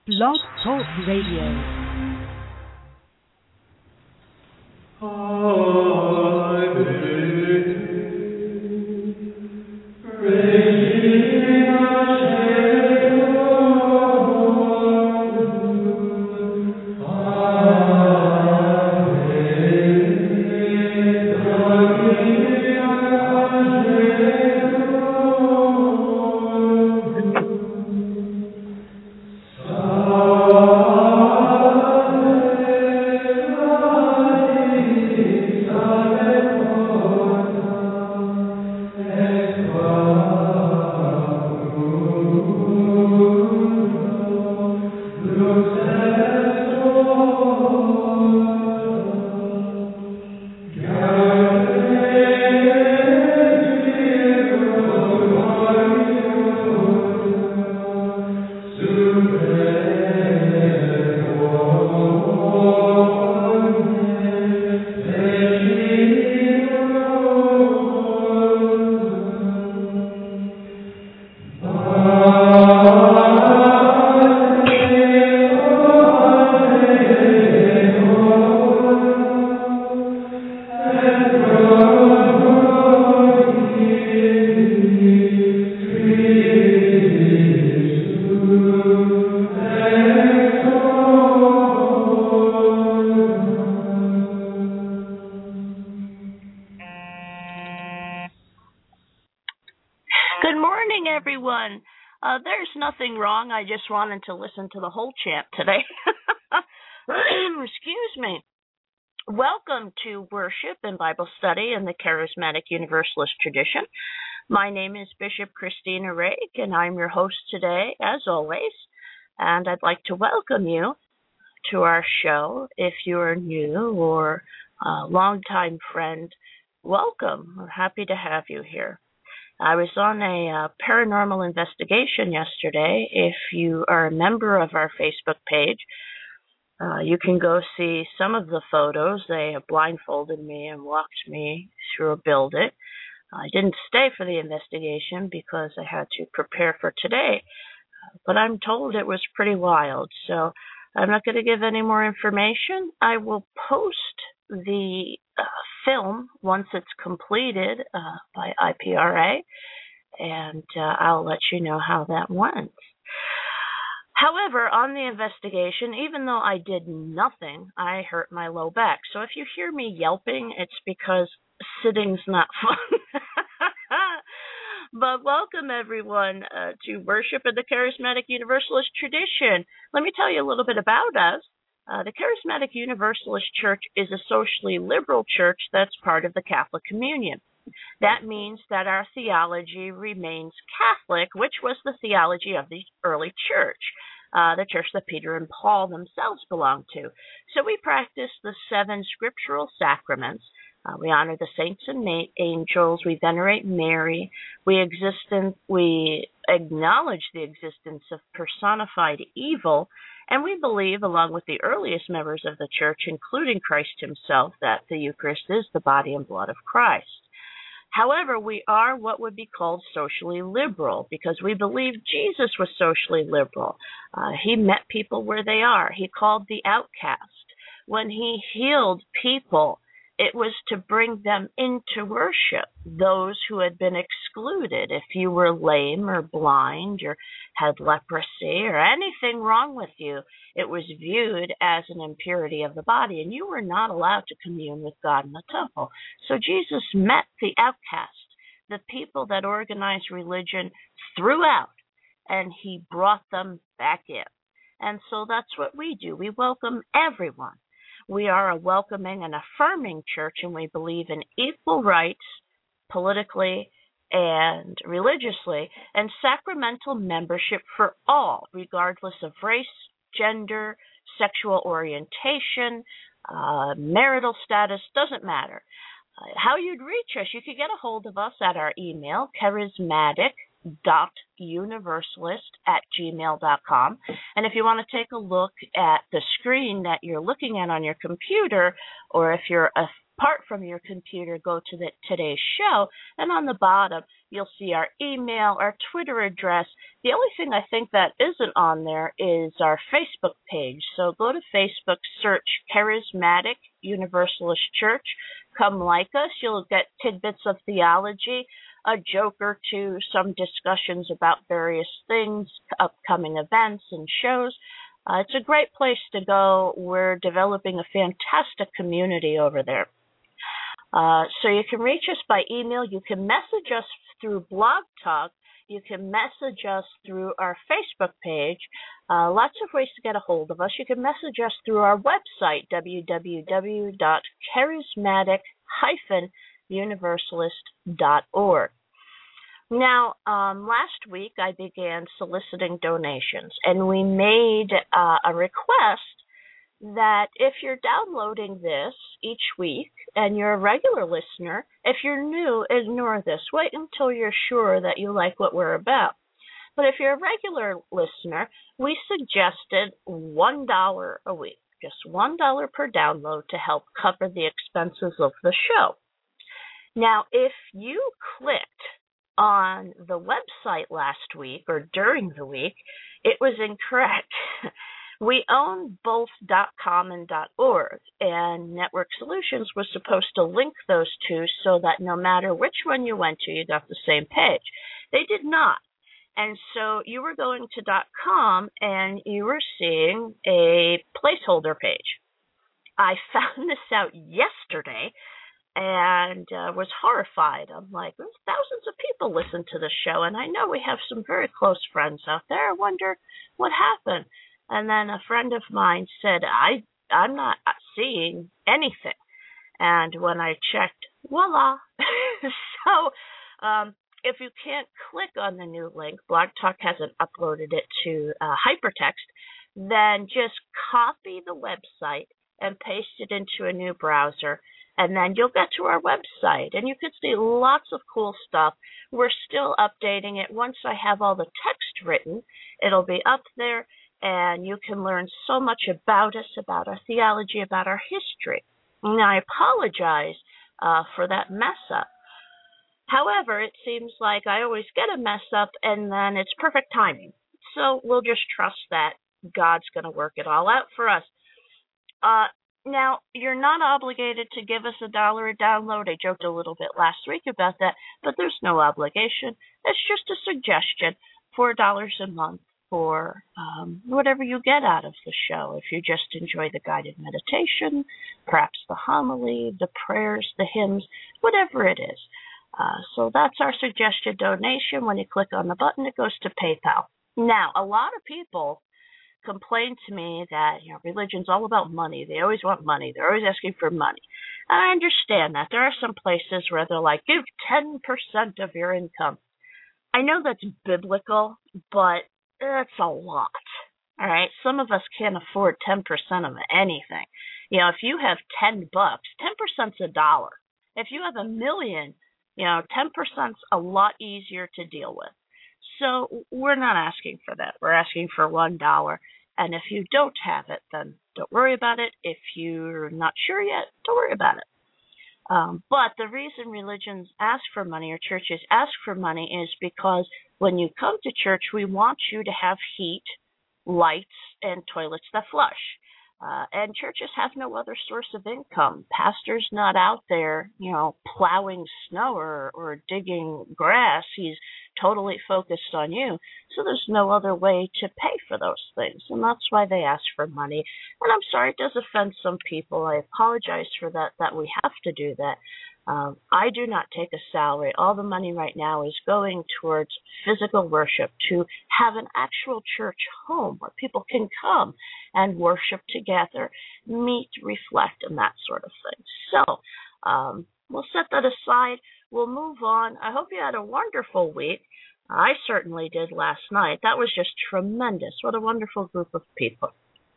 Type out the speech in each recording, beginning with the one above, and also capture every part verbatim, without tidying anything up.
Blog Talk Radio. I just wanted to listen to the whole chant today. Excuse me. Welcome to worship and Bible study in the Charismatic Universalist tradition. My name is Bishop Christina Rake, and I'm your host today, as always. And I'd like to welcome you to our show. If you're new or a longtime friend, welcome. We're happy to have you here. I was on a uh, paranormal investigation yesterday. If you are a member of our Facebook page, uh, you can go see some of the photos. They blindfolded me and walked me through a building. I didn't stay for the investigation because I had to prepare for today, but I'm told it was pretty wild. So I'm not going to give any more information. I will post the uh, film once it's completed uh, by I P R A, and uh, I'll let you know how that went. However, on the investigation, even though I did nothing, I hurt my low back. So if you hear me yelping, it's because sitting's not fun. But welcome, everyone, uh, to worship in the Charismatic Universalist tradition. Let me tell you a little bit about us. Uh, the Charismatic Universalist Church is a socially liberal church that's part of the Catholic Communion. That means that our theology remains Catholic, which was the theology of the early church, uh, the church that Peter and Paul themselves belonged to. So we practice the seven scriptural sacraments. Uh, we honor the saints and ma- angels. We venerate Mary. We exist in, we acknowledge the existence of personified evil. And we believe, along with the earliest members of the church, including Christ himself, that the Eucharist is the body and blood of Christ. However, we are what would be called socially liberal because we believe Jesus was socially liberal. Uh, he met people where they are. He called the outcast. When he healed people, it was to bring them into worship, those who had been excluded. If you were lame or blind or had leprosy or anything wrong with you, it was viewed as an impurity of the body, and you were not allowed to commune with God in the temple. So Jesus met the outcast, the people that organized religion throughout, and he brought them back in. And so that's what we do. We welcome everyone. We are a welcoming and affirming church, and we believe in equal rights politically and religiously, and sacramental membership for all, regardless of race, gender, sexual orientation, uh, marital status, doesn't matter. Uh, how you'd reach us, you could get a hold of us at our email, charismatic dot universalist at gmail dot com. And if you want to take a look at the screen that you're looking at on your computer, or if you're apart from your computer, go to the today's show, and on the bottom You'll see our email, our Twitter address. The only thing I think that isn't on there is our Facebook page. So go to Facebook, search Charismatic Universalist Church. Come like us. You'll get tidbits of theology, a joke or two, some discussions about various things, upcoming events and shows. Uh, it's a great place to go. We're developing a fantastic community over there. Uh, so you can reach us by email. You can message us through Blog Talk. You can message us through our Facebook page. Uh, lots of ways to get a hold of us. You can message us through our website, w w w dot charismatic dash universalist dot org. Now, um, last week I began soliciting donations, and we made uh, a request that if you're downloading this each week and you're a regular listener, if you're new, ignore this. Wait until you're sure that you like what we're about. But if you're a regular listener, we suggested one dollar a week, just one dollar per download to help cover the expenses of the show. Now, if you clicked on the website last week or during the week, it was incorrect. We own both .com and .org, and Network Solutions was supposed to link those two so that no matter which one you went to, you got the same page. They did not. And so you were going to .com and you were seeing a placeholder page. I found this out yesterday and uh, was horrified. I'm like, there's thousands of people listen to the show, and I know we have some very close friends out there. I wonder what happened. And then a friend of mine said, I, I'm not seeing anything. And when I checked, voila. so um, if you can't click on the new link, Blog Talk hasn't uploaded it to uh, hypertext, then just copy the website and paste it into a new browser, and then you'll get to our website, and you can see lots of cool stuff. We're still updating it. Once I have all the text written, it'll be up there, and you can learn so much about us, about our theology, about our history. And I apologize uh, for that mess up. However, it seems like I always get a mess up, and then it's perfect timing. So we'll just trust that God's going to work it all out for us. Uh, now, you're not obligated to give us a dollar a download. I joked a little bit last week about that, but there's no obligation. It's just a suggestion, four dollars a month for um, whatever you get out of the show. If you just enjoy the guided meditation, perhaps the homily, the prayers, the hymns, whatever it is. Uh, so that's our suggested donation. When you click on the button, it goes to PayPal. Now, a lot of people complain to me that, you know, religion's all about money. They always want money. They're always asking for money. And I understand that. There are some places where they're like, give ten percent of your income. I know that's biblical, but that's a lot. All right? Some of us can't afford ten percent of anything. You know, if you have ten bucks, ten percent's a dollar. If you have a million, you know, ten percent's a lot easier to deal with. So we're not asking for that. We're asking for one dollar. And if you don't have it, then don't worry about it. If you're not sure yet, don't worry about it. Um, but the reason religions ask for money or churches ask for money is because when you come to church, we want you to have heat, lights, and toilets that flush. Uh, and churches have no other source of income. Pastor's not out there, you know, plowing snow or, or digging grass. He's totally focused on you. So there's no other way to pay for those things. And that's why they ask for money. And I'm sorry, it does offend some people. I apologize for that, that we have to do that. Um, I do not take a salary. All the money right now is going towards physical worship, to have an actual church home where people can come and worship together, meet, reflect, and that sort of thing. So um, we'll set that aside. We'll move on. I hope you had a wonderful week. I certainly did last night. That was just tremendous. What a wonderful group of people.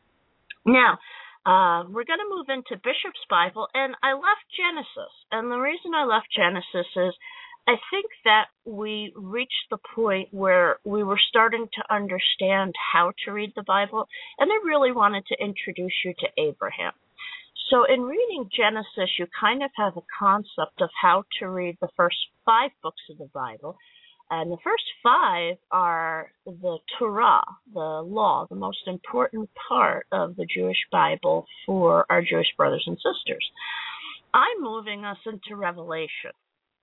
Now, Uh, we're going to move into Bishop's Bible, and I left Genesis. And the reason I left Genesis is I think that we reached the point where we were starting to understand how to read the Bible, and I really wanted to introduce you to Abraham. So in reading Genesis, you kind of have a concept of how to read the first five books of the Bible. And the first five are the Torah, the law, the most important part of the Jewish Bible for our Jewish brothers and sisters. I'm moving us into Revelation.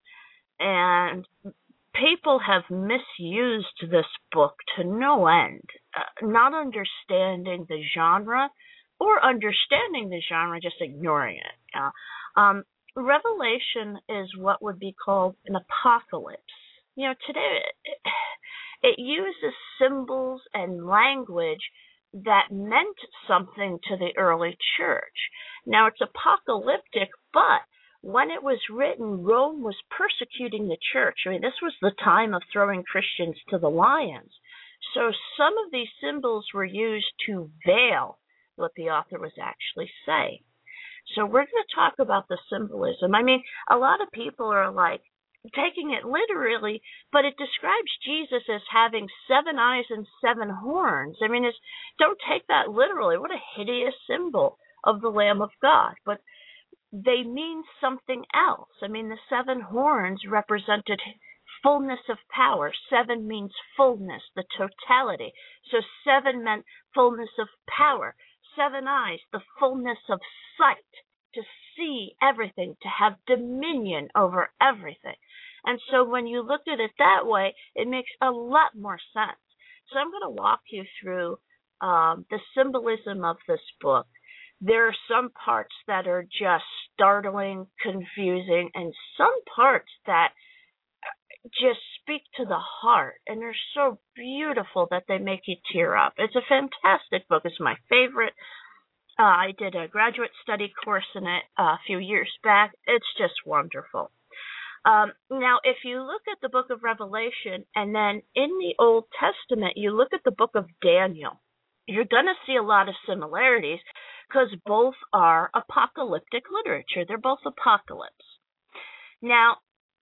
And people have misused this book to no end, uh, not understanding the genre or understanding the genre, just ignoring it. Uh, um, Revelation is what would be called an apocalypse. You know, today it, it uses symbols and language that meant something to the early church. Now, it's apocalyptic, but when it was written, Rome was persecuting the church. I mean, this was the time of throwing Christians to the lions. So some of these symbols were used to veil what the author was actually saying. So we're going to talk about the symbolism. I mean, a lot of people are like taking it literally, but it describes Jesus as having seven eyes and seven horns. I mean, it's, don't take that literally. What a hideous symbol of the Lamb of God. But they mean something else. I mean, the seven horns represented fullness of power. Seven means fullness, the totality. So seven meant fullness of power. Seven eyes, the fullness of sight, to see everything, to have dominion over everything. And so when you look at it that way, it makes a lot more sense. So I'm going to walk you through um, the symbolism of this book. There are some parts that are just startling, confusing, and some parts that just speak to the heart, and they're so beautiful that they make you tear up. It's a fantastic book. It's my favorite. Uh, I did a graduate study course in it uh, a few years back. It's just wonderful. Um, now, if you look at the book of Revelation, and then in the Old Testament, you look at the book of Daniel, you're going to see a lot of similarities because both are apocalyptic literature. They're both apocalypse. Now,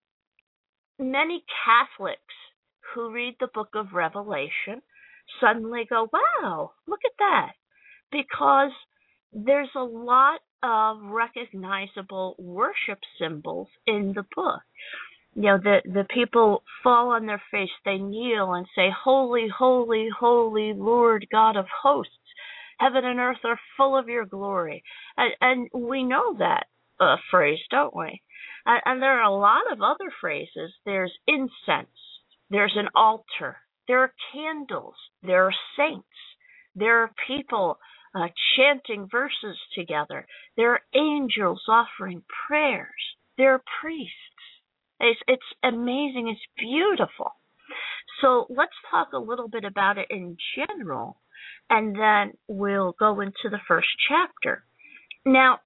many Catholics who read the book of Revelation suddenly go, wow, look at that, because there's a lot of recognizable worship symbols in the book. You know, the, the people fall on their face, they kneel and say, holy, holy, holy Lord God of hosts. Heaven and earth are full of your glory. And, and we know that uh, phrase, don't we? And, and there are a lot of other phrases. There's incense. There's an altar. There are candles. There are saints. There are people uh, chanting verses together. There are angels offering prayers. There are priests. It's, it's amazing. It's beautiful. So let's talk a little bit about it in general, and then we'll go into the first chapter. Now,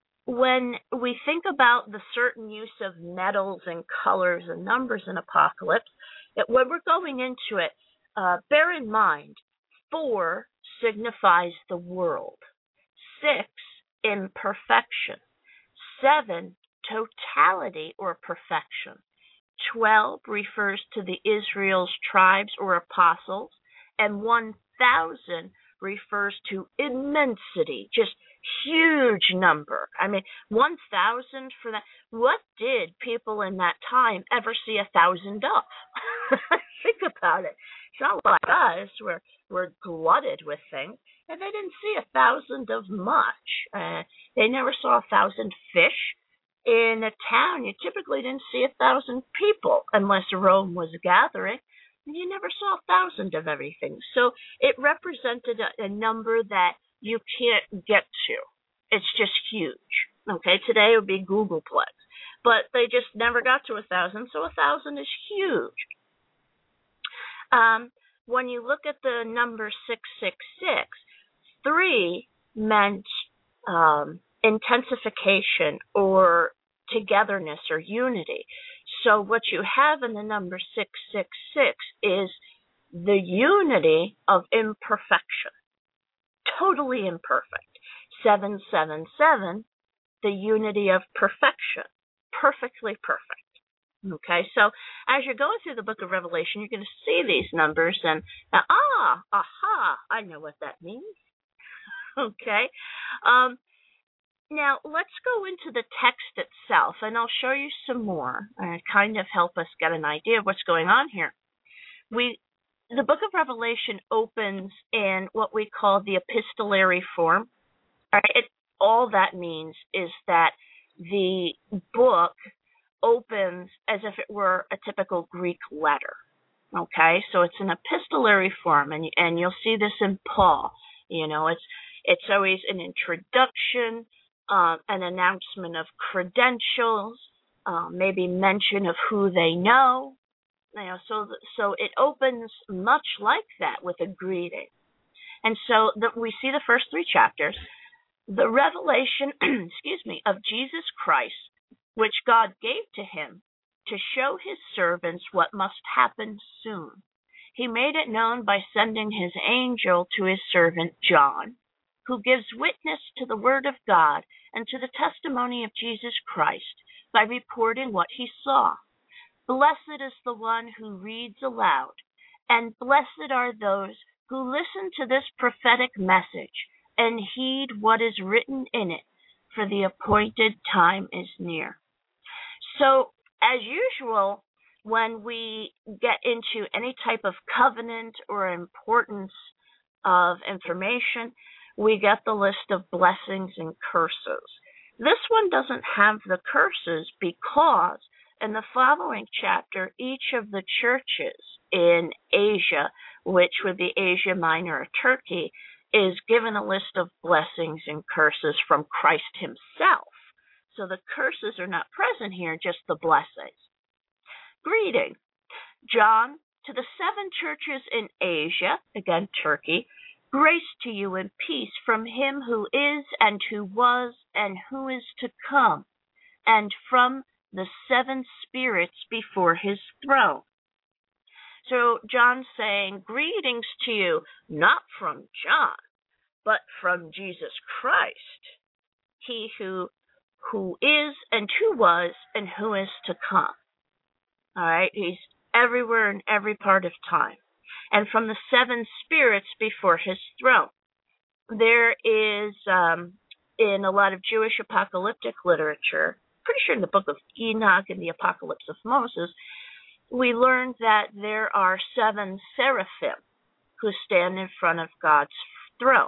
when we think about the certain use of metals and colors and numbers in Apocalypse, it, when we're going into it, uh, bear in mind, four signifies the world, six, imperfection, seven, totality or perfection, twelve refers to the Israel's tribes or apostles, and one thousand refers to immensity, just huge number. I mean, one thousand for that. What did people in that time ever see a thousand of? Think about it. It's not like us. We're, we're glutted with things. And they didn't see a thousand of much. Uh, they never saw a thousand fish. In a town, you typically didn't see a thousand people unless Rome was gathering. You never saw a thousand of everything. So it represented a, a number that you can't get to. It's just huge. Okay, today it would be Googleplex. But they just never got to a thousand, so a thousand is huge. Um, when you look at the number six six six, three meant um, intensification or togetherness or unity. So what you have in the number six six six is the unity of imperfection, totally imperfect. seven seven seven, the unity of perfection, perfectly perfect. Okay, so as you're going through the book of Revelation, you're going to see these numbers and, uh, ah, aha, I know what that means. Okay, um, Now, let's go into the text itself, and I'll show you some more and kind of help us get an idea of what's going on here. We, the book of Revelation opens in what we call the epistolary form. All right? It, all that means is that the book opens as if it were a typical Greek letter. Okay, so it's an epistolary form, and and you'll see this in Paul. You know, it's it's always an introduction, uh, an announcement of credentials, uh, maybe mention of who they know. You know, so so it opens much like that with a greeting. And so the, we see the first three chapters, the revelation, excuse me, of Jesus Christ, which God gave to him to show his servants what must happen soon. He made it known by sending his angel to his servant John, who gives witness to the word of God and to the testimony of Jesus Christ by reporting what he saw. Blessed is the one who reads aloud, and blessed are those who listen to this prophetic message and heed what is written in it, for the appointed time is near. So, as usual, when we get into any type of covenant or importance of information, we get the list of blessings and curses. This one doesn't have the curses because in the following chapter, each of the churches in Asia, which would be Asia Minor or Turkey, is given a list of blessings and curses from Christ himself. So the curses are not present here, just the blessings. Greeting. John, to the seven churches in Asia, again Turkey, grace to you and peace from him who is and who was and who is to come, and from the seven spirits before his throne. So John's saying, greetings to you, not from John, but from Jesus Christ, he who who is and who was and who is to come. All right, he's everywhere in every part of time. And from the seven spirits before his throne. There is, um, in a lot of Jewish apocalyptic literature, pretty sure in the book of Enoch and the Apocalypse of Moses, we learn that there are seven seraphim who stand in front of God's throne.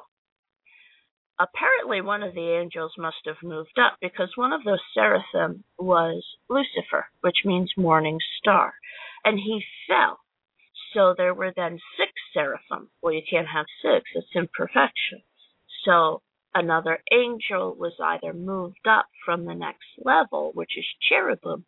Apparently, one of the angels must have moved up because one of those seraphim was Lucifer, which means morning star, and he fell. So there were then six seraphim. Well, you can't have six, it's imperfection. So another angel was either moved up from the next level, which is cherubim,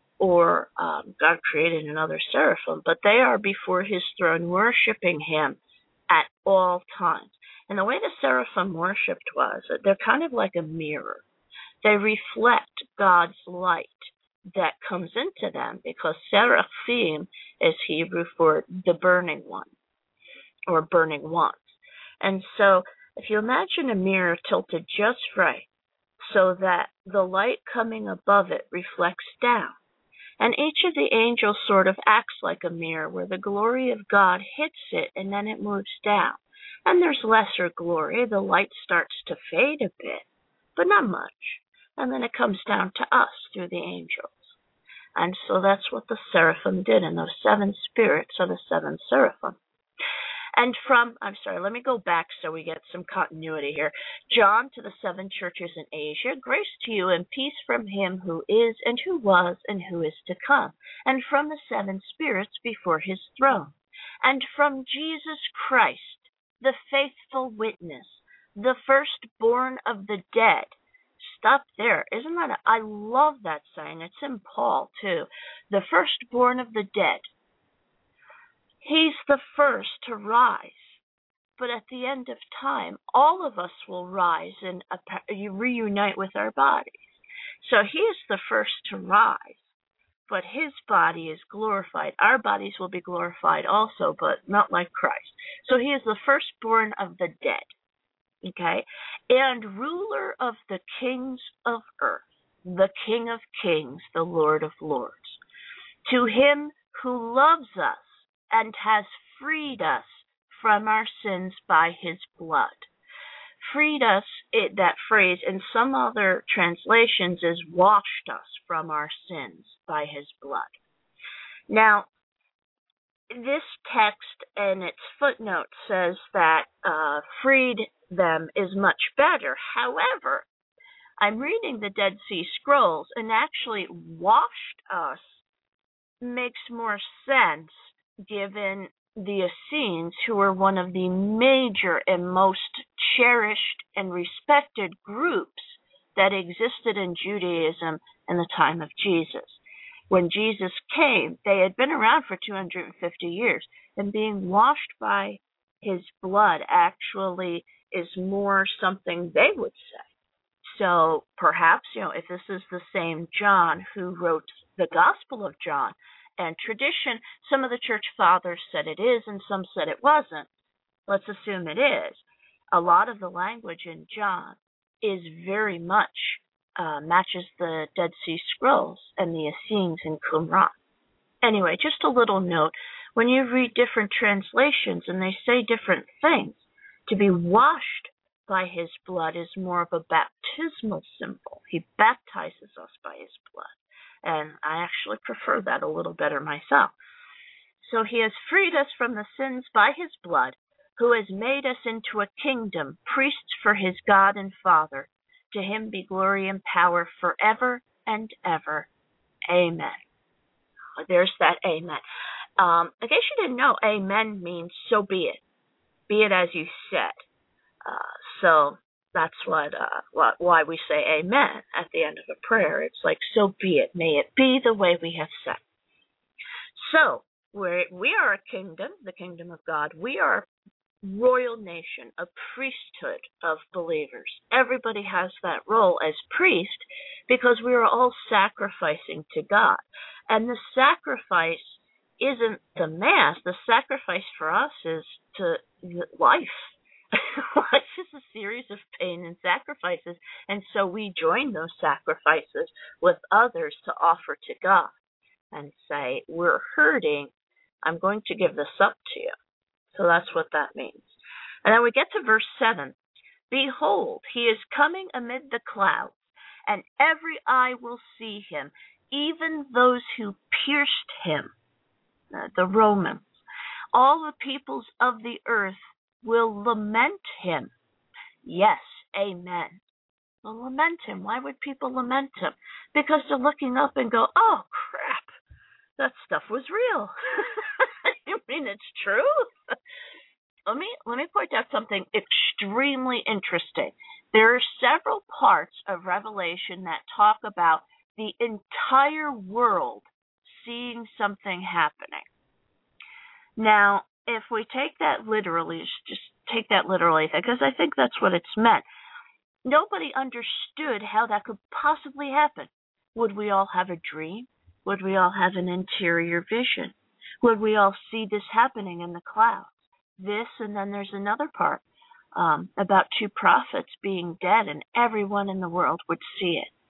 or um, God created another seraphim, but they are before his throne worshiping him at all times. And the way the seraphim worshipped was that they're kind of like a mirror. They reflect God's light that comes into them because seraphim is Hebrew for the burning one or burning ones. And so if you imagine a mirror tilted just right so that the light coming above it reflects down, and each of the angels sort of acts like a mirror where the glory of God hits it and then it moves down. And there's lesser glory. The light starts to fade a bit, but not much. And then it comes down to us through the angels. And so that's what the seraphim did. And those seven spirits are the seven seraphim. And from, I'm sorry, let me go back so we get some continuity here. John, to the seven churches in Asia, grace to you and peace from him who is and who was and who is to come, and from the seven spirits before his throne, and from Jesus Christ, the faithful witness, the firstborn of the dead. Stop there. Isn't that, a, I love that saying. It's in Paul too. The firstborn of the dead. He's the first to rise. But at the end of time, all of us will rise and reunite with our bodies. So he is the first to rise, but his body is glorified. Our bodies will be glorified also, but not like Christ. So he is the firstborn of the dead, okay? And ruler of the kings of earth, the King of kings, the Lord of lords. To him who loves us and has freed us from our sins by his blood. freed us, it, that phrase in some other translations is washed us from our sins by his blood. Now, this text and its footnote says that uh, freed them is much better. However, I'm reading the Dead Sea Scrolls, and actually washed us makes more sense given the Essenes, who were one of the major and most cherished and respected groups that existed in Judaism in the time of Jesus. When Jesus came, they had been around for two hundred fifty years, and being washed by his blood actually is more something they would say. So perhaps, you know, if this is the same John who wrote the Gospel of John, and tradition, some of the church fathers said it is and some said it wasn't. Let's assume it is. A lot of the language in John is very much uh, matches the Dead Sea Scrolls and the Essenes in Qumran. Anyway, just a little note. When you read different translations and they say different things, to be washed by his blood is more of a baptismal symbol. He baptizes us by his blood. And I actually prefer that a little better myself. So he has freed us from the sins by his blood, who has made us into a kingdom, priests for his God and Father. To him be glory and power forever and ever. Amen. There's that amen. Um, in case you didn't know, amen means so be it. Be it as you said. Uh, so that's what, uh, what, why we say amen at the end of a prayer. It's like, so be it. May it be the way we have said. So, we're, we are a kingdom, the kingdom of God. We are a royal nation, a priesthood of believers. Everybody has that role as priest because we are all sacrificing to God. And the sacrifice isn't the mass. The sacrifice for us is to life. Life is a series of pain and sacrifices, and so we join those sacrifices with others to offer to God and say, we're hurting, I'm going to give this up to you. So that's what that means. And then we get to verse seven. Behold, he is coming amid the clouds, and every eye will see him, even those who pierced him, uh, the Romans. All the peoples of the earth will lament him. Yes, amen. Will lament him. Why would people lament him? Because they're looking up and go, oh, crap, that stuff was real. I mean, it's true. Let me, let me point out something extremely interesting. There are several parts of Revelation that talk about the entire world seeing something happening. Now, if we take that literally, just take that literally, because I think that's what it's meant. Nobody understood how that could possibly happen. Would we all have a dream? Would we all have an interior vision? Would we all see this happening in the clouds? This, and then there's another part um, about two prophets being dead, and everyone in the world would see it.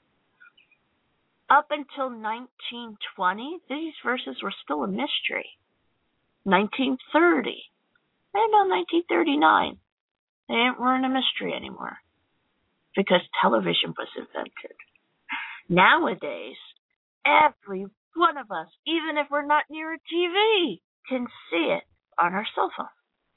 Up until nineteen twenty, these verses were still a mystery. nineteen thirty, maybe about nineteen thirty-nine, they weren't a mystery anymore because television was invented. Nowadays, every one of us, even if we're not near a T V, can see it on our cell phone.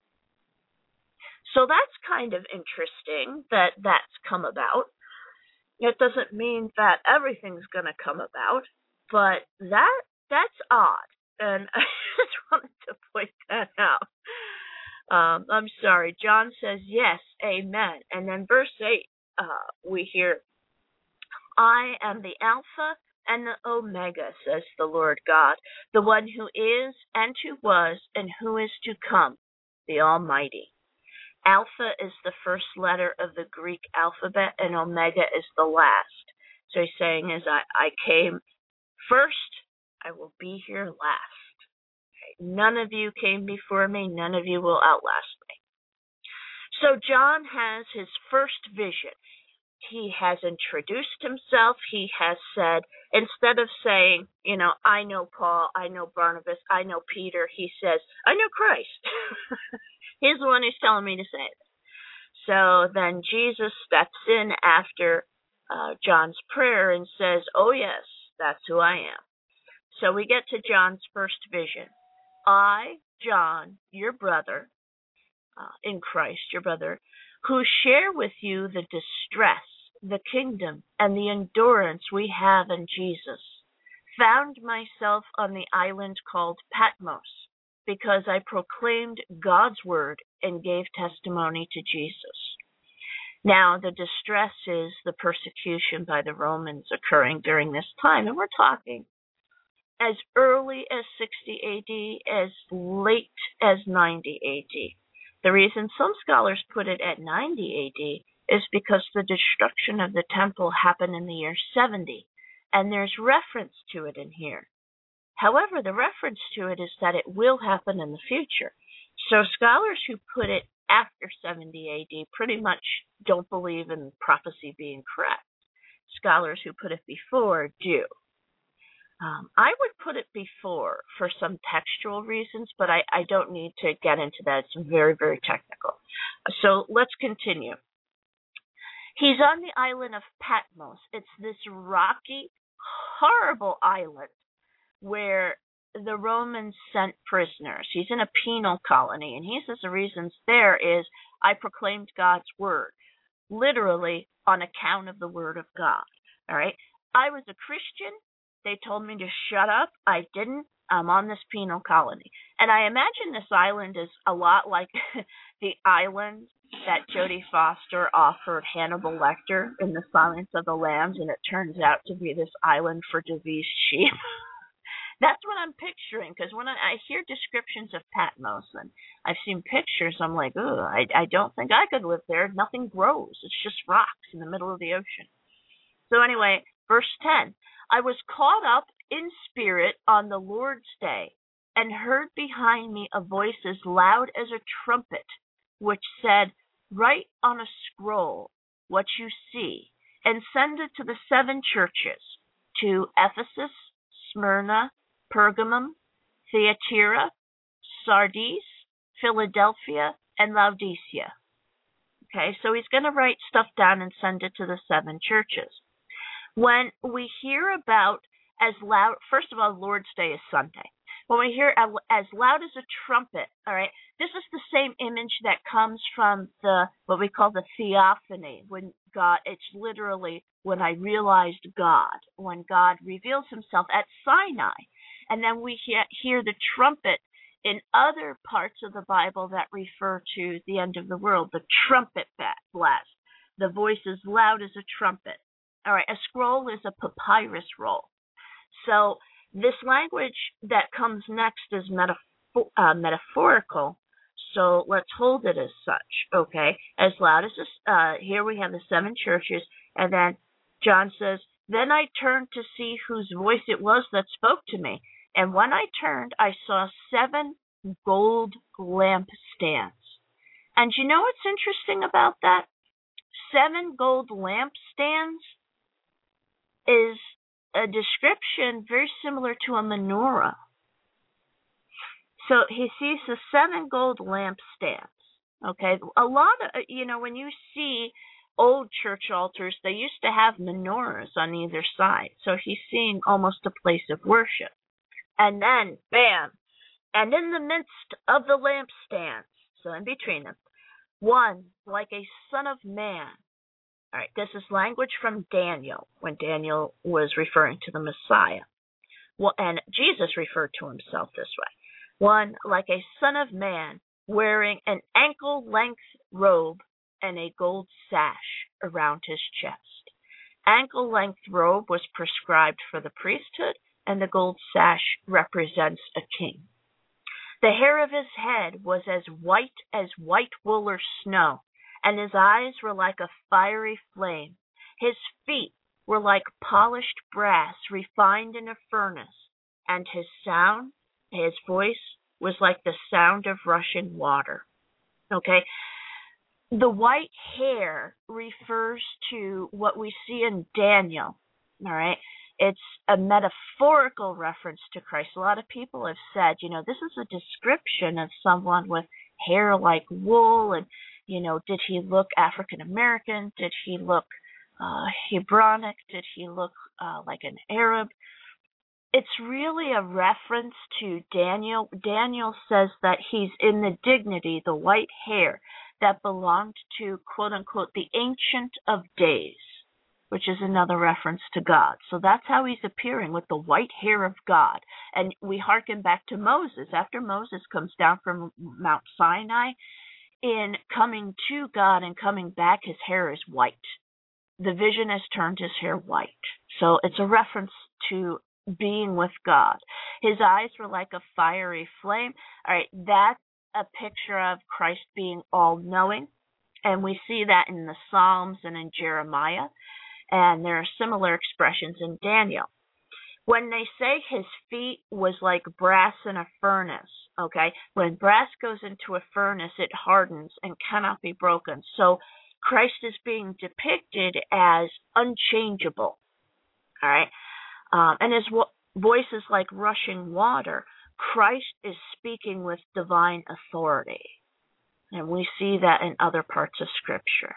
So that's kind of interesting that that's come about. It doesn't mean that everything's going to come about, but that that's odd. And I just wanted to point that out. Um, I'm sorry. John says, yes, amen. And then verse eight, uh, we hear, I am the Alpha and the Omega, says the Lord God, the one who is and who was and who is to come, the Almighty. Alpha is the first letter of the Greek alphabet, and Omega is the last. So he's saying, as I, I came first, I will be here last. Okay? None of you came before me. None of you will outlast me. So John has his first vision. He has introduced himself. He has said, instead of saying, you know, I know Paul, I know Barnabas, I know Peter, he says, I know Christ. He's the one who's telling me to say it. So then Jesus steps in after uh, John's prayer and says, oh, yes, that's who I am. So we get to John's first vision. I, John, your brother, uh, in Christ, your brother, who share with you the distress, the kingdom, and the endurance we have in Jesus, found myself on the island called Patmos, because I proclaimed God's word and gave testimony to Jesus. Now, the distress is the persecution by the Romans occurring during this time, and we're talking as early as sixty A D, as late as ninety A D. The reason some scholars put it at ninety A D is because the destruction of the temple happened in the year seventy, and there's reference to it in here. However, the reference to it is that it will happen in the future. So scholars who put it after seventy A D pretty much don't believe in prophecy being correct. Scholars who put it before do. Um, I would put it before for some textual reasons, but I, I don't need to get into that. It's very, very technical. So let's continue. He's on the island of Patmos. It's this rocky, horrible island where the Romans sent prisoners. He's in a penal colony, and he says the reasons there is, I proclaimed God's word, literally on account of the word of God. All right. I was a Christian. They told me to shut up. I didn't. I'm on this penal colony. And I imagine this island is a lot like the island that Jodie Foster offered Hannibal Lecter in The Silence of the Lambs, and it turns out to be this island for diseased sheep. That's what I'm picturing, because when I, I hear descriptions of Patmos and I've seen pictures, I'm like, oh, I, I don't think I could live there. Nothing grows. It's just rocks in the middle of the ocean. So anyway, verse ten, I was caught up in spirit on the Lord's day and heard behind me a voice as loud as a trumpet, which said, write on a scroll what you see and send it to the seven churches, to Ephesus, Smyrna, Pergamum, Thyatira, Sardis, Philadelphia, and Laodicea. Okay, so he's going to write stuff down and send it to the seven churches. When we hear about as loud, first of all, Lord's Day is Sunday. When we hear as loud as a trumpet, all right, this is the same image that comes from the, what we call the theophany, when God, it's literally when I realized God, when God reveals himself at Sinai. And then we hear, hear the trumpet in other parts of the Bible that refer to the end of the world, the trumpet blast. The voice is loud as a trumpet. All right, a scroll is a papyrus roll. So this language that comes next is metaphor- uh, metaphorical, so let's hold it as such, okay? As loud as this, uh, here we have the seven churches, and then John says, then I turned to see whose voice it was that spoke to me, and when I turned, I saw seven gold lampstands. And you know what's interesting about that? Seven gold lampstands is a description very similar to a menorah. So he sees the seven gold lampstands. Okay, a lot of, you know, when you see old church altars, they used to have menorahs on either side. So he's seeing almost a place of worship. And then, bam, and in the midst of the lampstands, so in between them, one like a son of man. All right, this is language from Daniel, when Daniel was referring to the Messiah. Well, and Jesus referred to himself this way. One like a son of man, wearing an ankle-length robe and a gold sash around his chest. Ankle-length robe was prescribed for the priesthood, and the gold sash represents a king. The hair of his head was as white as white wool or snow, and his eyes were like a fiery flame. His feet were like polished brass refined in a furnace, and his sound, his voice, was like the sound of rushing water. Okay? The white hair refers to what we see in Daniel, all right? It's a metaphorical reference to Christ. A lot of people have said, you know, this is a description of someone with hair like wool, and You know, did he look African American? Did he look uh, Hebronic? Did he look uh, like an Arab? It's really a reference to Daniel. Daniel says that he's in the dignity, the white hair, that belonged to, quote unquote, the Ancient of Days, which is another reference to God. So that's how he's appearing, with the white hair of God. And we hearken back to Moses. After Moses comes down from Mount Sinai, in coming to God and coming back, his hair is white. The vision has turned his hair white. So it's a reference to being with God. His eyes were like a fiery flame. All right, that's a picture of Christ being all-knowing. And we see that in the Psalms and in Jeremiah. And there are similar expressions in Daniel. When they say his feet was like brass in a furnace, okay, when brass goes into a furnace, it hardens and cannot be broken. So Christ is being depicted as unchangeable, all right, um, and his wo- voice is like rushing water. Christ is speaking with divine authority, and we see that in other parts of Scripture.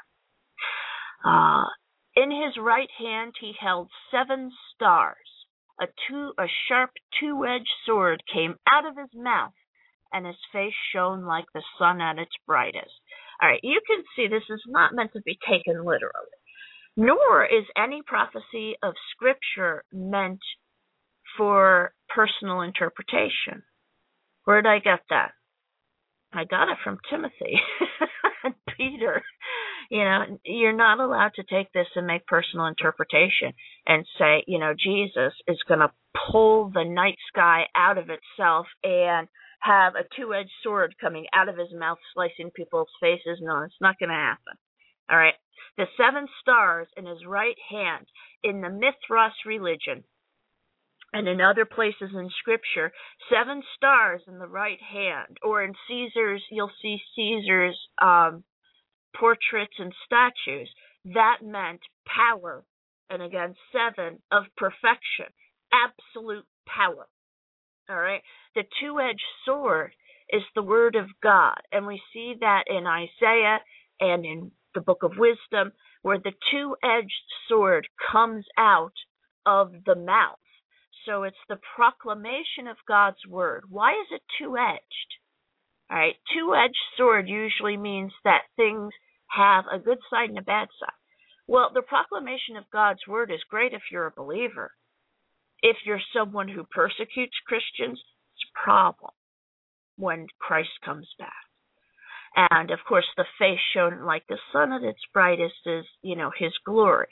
Uh, in his right hand he held seven stars. A two, a sharp two-edged sword came out of his mouth, and his face shone like the sun at its brightest. All right, you can see this is not meant to be taken literally, nor is any prophecy of Scripture meant for personal interpretation. Where did I get that? I got it from Timothy and Peter. You know, you're not allowed to take this and make personal interpretation and say, you know, Jesus is going to pull the night sky out of itself and have a two-edged sword coming out of his mouth slicing people's faces. No, it's not going to happen. All right. The seven stars in his right hand in the Mithras religion and in other places in Scripture, seven stars in the right hand, or in Caesar's, you'll see Caesar's um, portraits and statues. That meant power. And again, seven of perfection, absolute power. All right. The two-edged sword is the word of God. And we see that in Isaiah and in the Book of Wisdom, where the two-edged sword comes out of the mouth. So it's the proclamation of God's word. Why is it two-edged? All right. Two-edged sword usually means that things have a good side and a bad side. Well, the proclamation of God's word is great if you're a believer. If you're someone who persecutes Christians, it's a problem when Christ comes back. And, of course, the face shone like the sun at its brightest is, you know, his glory.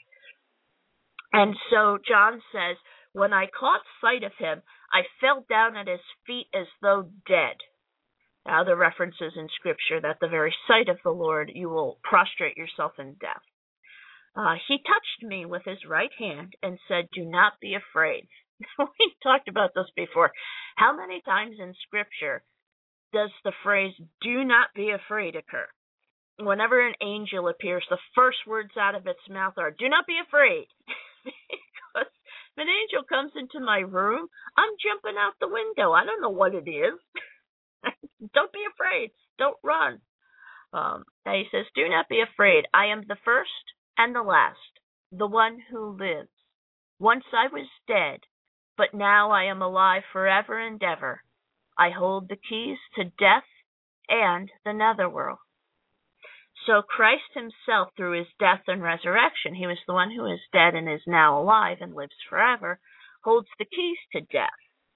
And so John says, when I caught sight of him, I fell down at his feet as though dead. Now, other references in Scripture that the very sight of the Lord, you will prostrate yourself in death. Uh, he touched me with his right hand and said, do not be afraid. We talked about this before. How many times in Scripture does the phrase, do not be afraid, occur? Whenever an angel appears, the first words out of its mouth are, do not be afraid. Because if an angel comes into my room, I'm jumping out the window. I don't know what it is. Don't be afraid. Don't run. Um, and he says, do not be afraid. I am the first and the last, the one who lives. Once I was dead, but now I am alive forever and ever. I hold the keys to death and the netherworld. So Christ himself, through his death and resurrection, he was the one who is dead and is now alive and lives forever, holds the keys to death.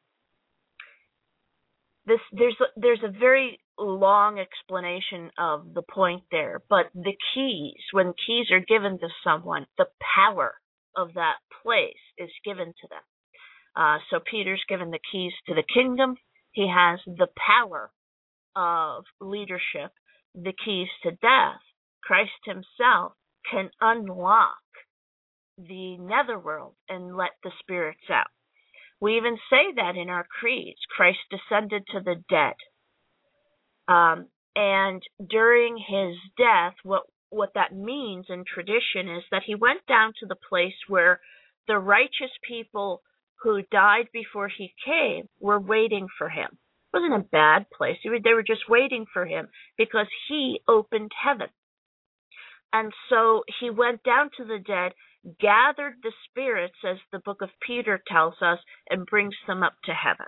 This, there's a, there's a very long explanation of the point there, but the keys, when keys are given to someone, the power of that place is given to them. Uh, so Peter's given the keys to the kingdom. He has the power of leadership, the keys to death. Christ himself can unlock the netherworld and let the spirits out. We even say that in our creeds. Christ descended to the dead. Um, and during his death, what, what that means in tradition is that he went down to the place where the righteous people who died before he came were waiting for him. It wasn't a bad place. They were just waiting for him because he opened heaven. And so he went down to the dead, gathered the spirits, as the book of Peter tells us, and brings them up to heaven.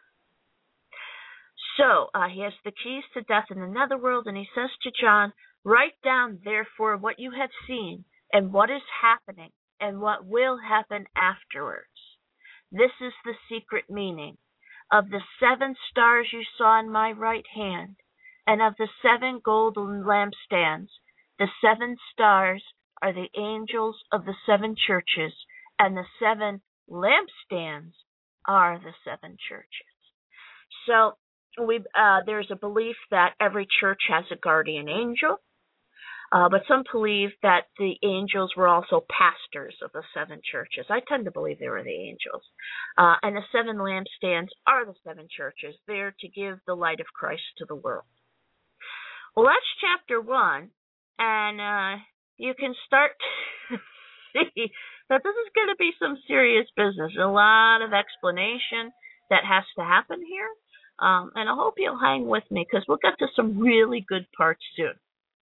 So uh, he has the keys to death in the netherworld, and he says to John, write down, therefore, what you have seen and what is happening and what will happen afterwards. This is the secret meaning of the seven stars you saw in my right hand, and of the seven golden lampstands. The seven stars are the angels of the seven churches, and the seven lampstands are the seven churches. So we uh, there's a belief that every church has a guardian angel, uh, but some believe that the angels were also pastors of the seven churches. I tend to believe they were the angels. Uh, and the seven lampstands are the seven churches, there to give the light of Christ to the world. Well, that's chapter one, and uh, you can start to see that this is going to be some serious business. A lot of explanation that has to happen here. Um, and I hope you'll hang with me because we'll get to some really good parts soon.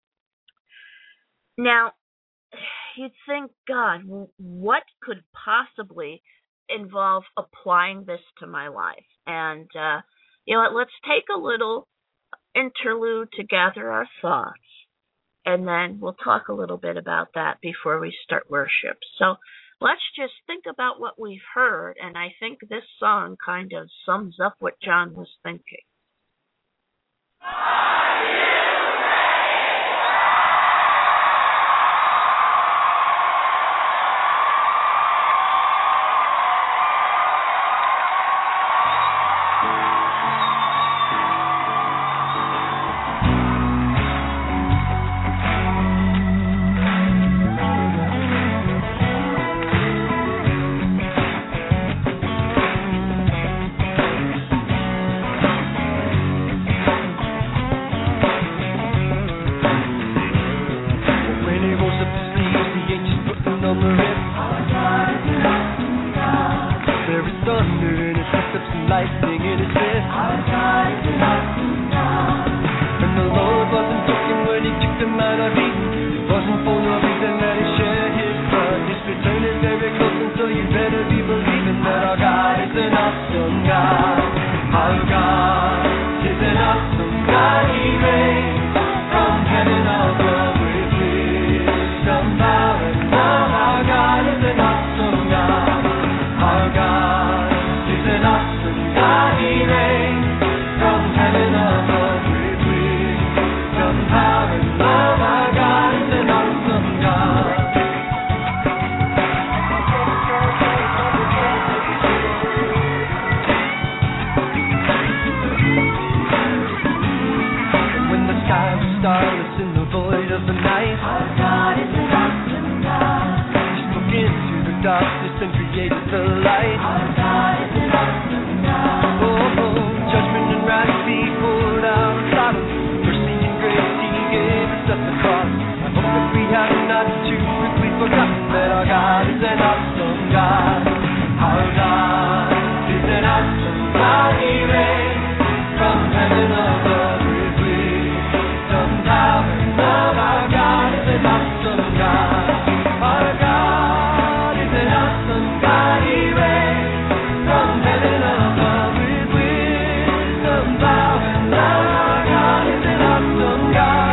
Now, you'd think, God, what could possibly involve applying this to my life? And, uh, you know what, let's take a little interlude to gather our thoughts. And then we'll talk a little bit about that before we start worship. So let's just think about what we've heard, and I think this song kind of sums up what John was thinking.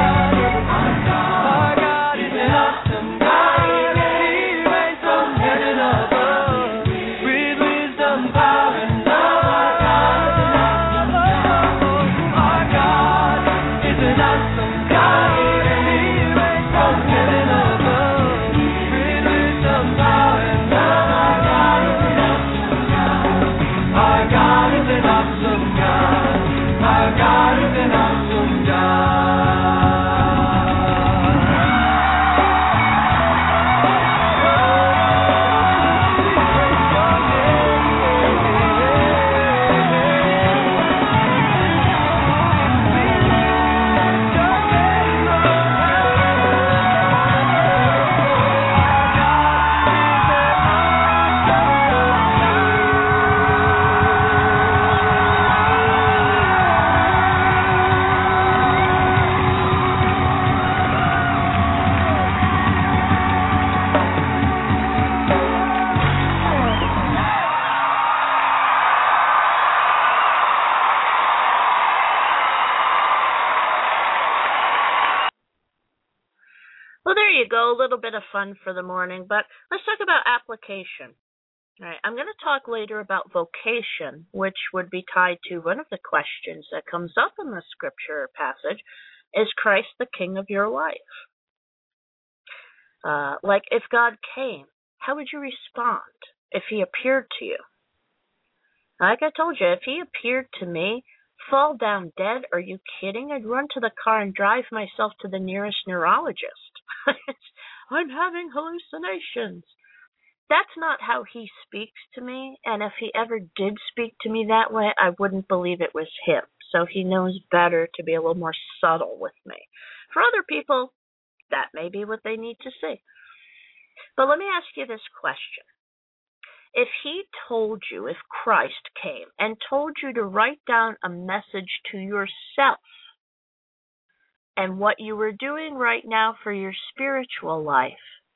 Heaven little bit of fun for the morning, but let's talk about application. All right, I'm going to talk later about vocation, which would be tied to one of the questions that comes up in the scripture passage. Is Christ the King of your life? Uh, like, if God came, how would you respond if he appeared to you? Like I told you, if he appeared to me, fall down dead, are you kidding? I'd run to the car and drive myself to the nearest neurologist. I'm having hallucinations. That's not how he speaks to me, and if he ever did speak to me that way, I wouldn't believe it was him. So he knows better to be a little more subtle with me. For other people, that may be what they need to see. But let me ask you this question. If he told you, if Christ came and told you to write down a message to yourself and what you were doing right now for your spiritual life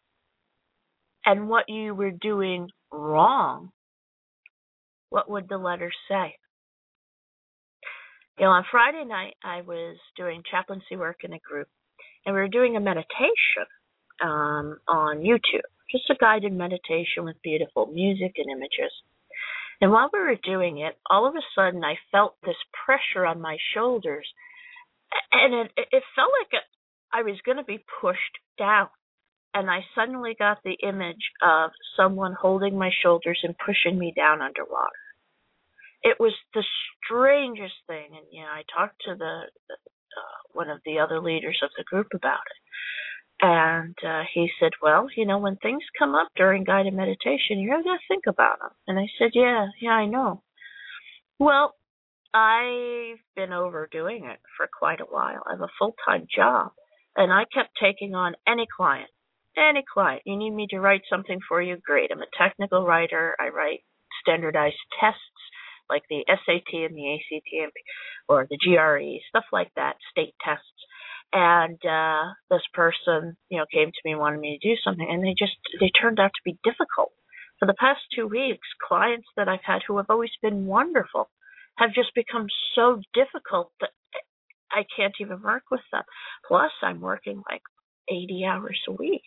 and what you were doing wrong, what would the letter say? You know, on Friday night, I was doing chaplaincy work in a group, and we were doing a meditation um, on YouTube. Just a guided meditation with beautiful music and images. And while we were doing it, all of a sudden I felt this pressure on my shoulders. And it, it felt like I was going to be pushed down. And I suddenly got the image of someone holding my shoulders and pushing me down underwater. It was the strangest thing. And, you know, I talked to the, the uh, one of the other leaders of the group about it. And uh, he said, well, you know, when things come up during guided meditation, you're going to think about them. And I said, yeah, yeah, I know. Well, I've been overdoing it for quite a while. I have a full-time job, and I kept taking on any client, any client. You need me to write something for you? Great. I'm a technical writer. I write standardized tests like the S A T and the A C T or the G R E, stuff like that, state tests. And uh, this person, you know, came to me and wanted me to do something, and they just, they turned out to be difficult. For the past two weeks, clients that I've had who have always been wonderful have just become so difficult that I can't even work with them. Plus, I'm working like eighty hours a week.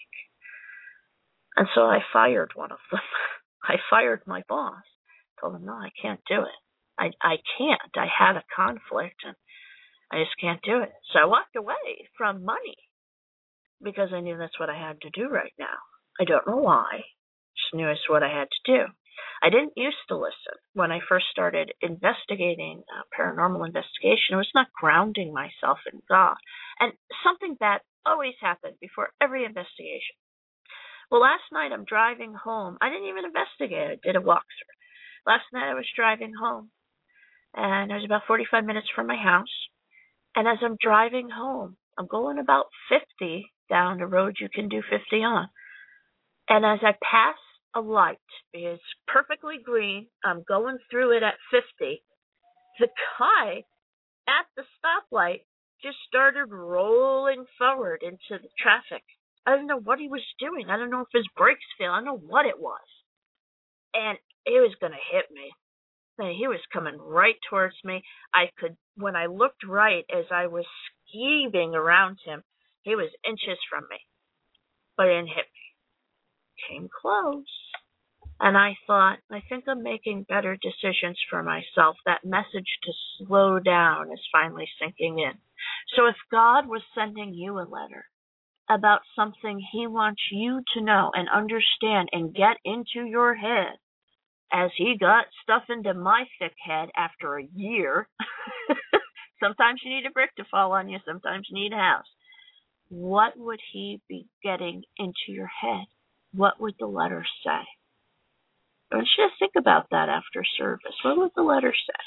And so I fired one of them. I fired my boss. Told him, no, I can't do it. I, I can't. I had a conflict, and I just can't do it. So I walked away from money because I knew that's what I had to do right now. I don't know why. Just knew it's what I had to do. I didn't used to listen. When I first started investigating uh, paranormal investigation, I was not grounding myself in God. And something bad always happened before every investigation. Well, last night I'm driving home. I didn't even investigate. I did a walkthrough. Last night I was driving home, and I was about forty-five minutes from my house. And as I'm driving home, I'm going about fifty down the road you can do fifty on. And as I pass a light, it's perfectly green, I'm going through it at fifty, the guy at the stoplight just started rolling forward into the traffic. I don't know what he was doing. I don't know if his brakes failed. I don't know what it was. And it was going to hit me. He was coming right towards me. I could, when I looked right as I was skeeving around him, he was inches from me, but it didn't hit me. Came close. And I thought, I think I'm making better decisions for myself. That message to slow down is finally sinking in. So if God was sending you a letter about something he wants you to know and understand and get into your head, as he got stuff into my thick head after a year. Sometimes you need a brick to fall on you. Sometimes you need a house. What would he be getting into your head? What would the letter say? I want you to think about that after service. What would the letter say?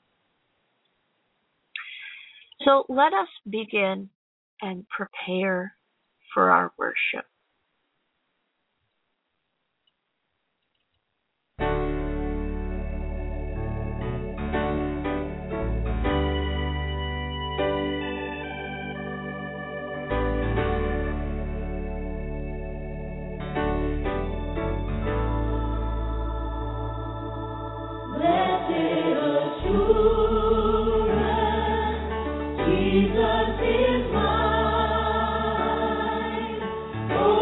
So let us begin and prepare for our worship. Jesus is mine. Oh,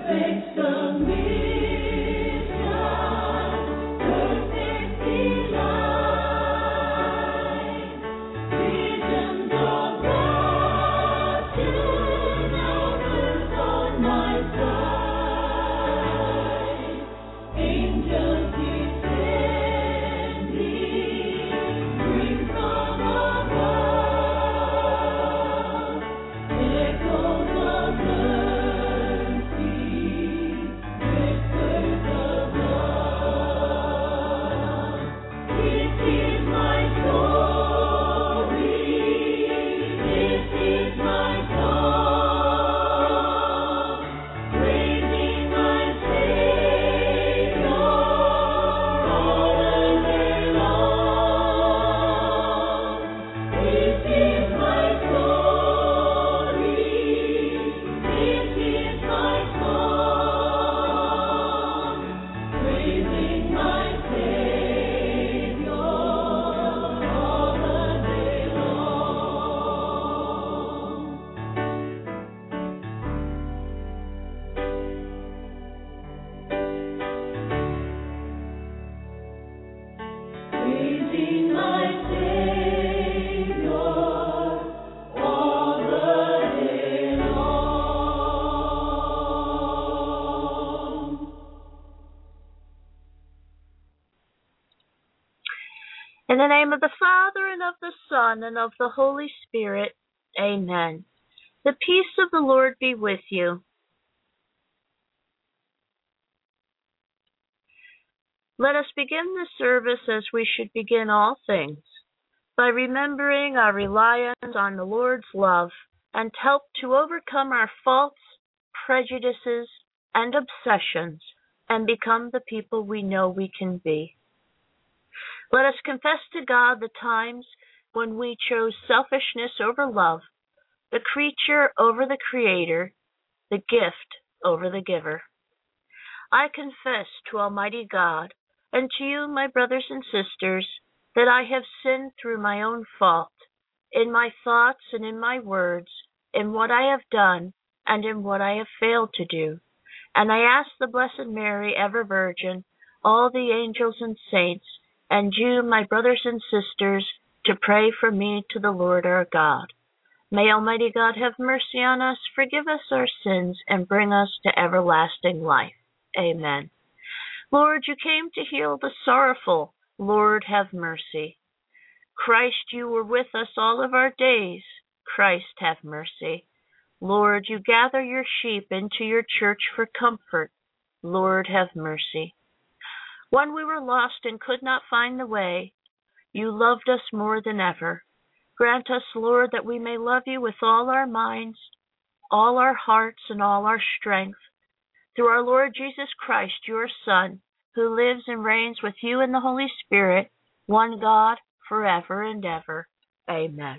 In the name of the Father, and of the Son, and of the Holy Spirit. Amen. The peace of the Lord be with you. Let us begin the service as we should begin all things, by remembering our reliance on the Lord's love and help to overcome our faults, prejudices, and obsessions, and become the people we know we can be. Let us confess to God the times when we chose selfishness over love, the creature over the Creator, the gift over the giver. I confess to Almighty God and to you, my brothers and sisters, that I have sinned through my own fault, in my thoughts and in my words, in what I have done and in what I have failed to do. And I ask the Blessed Mary, ever Virgin, all the angels and saints, and you, my brothers and sisters, to pray for me to the Lord our God. May Almighty God have mercy on us, forgive us our sins, and bring us to everlasting life. Amen. Lord, you came to heal the sorrowful. Lord, have mercy. Christ, you were with us all of our days. Christ, have mercy. Lord, you gather your sheep into your church for comfort. Lord, have mercy. When we were lost and could not find the way, you loved us more than ever. Grant us, Lord, that we may love you with all our minds, all our hearts, and all our strength. Through our Lord Jesus Christ, your Son, who lives and reigns with you in the Holy Spirit, one God, forever and ever. Amen.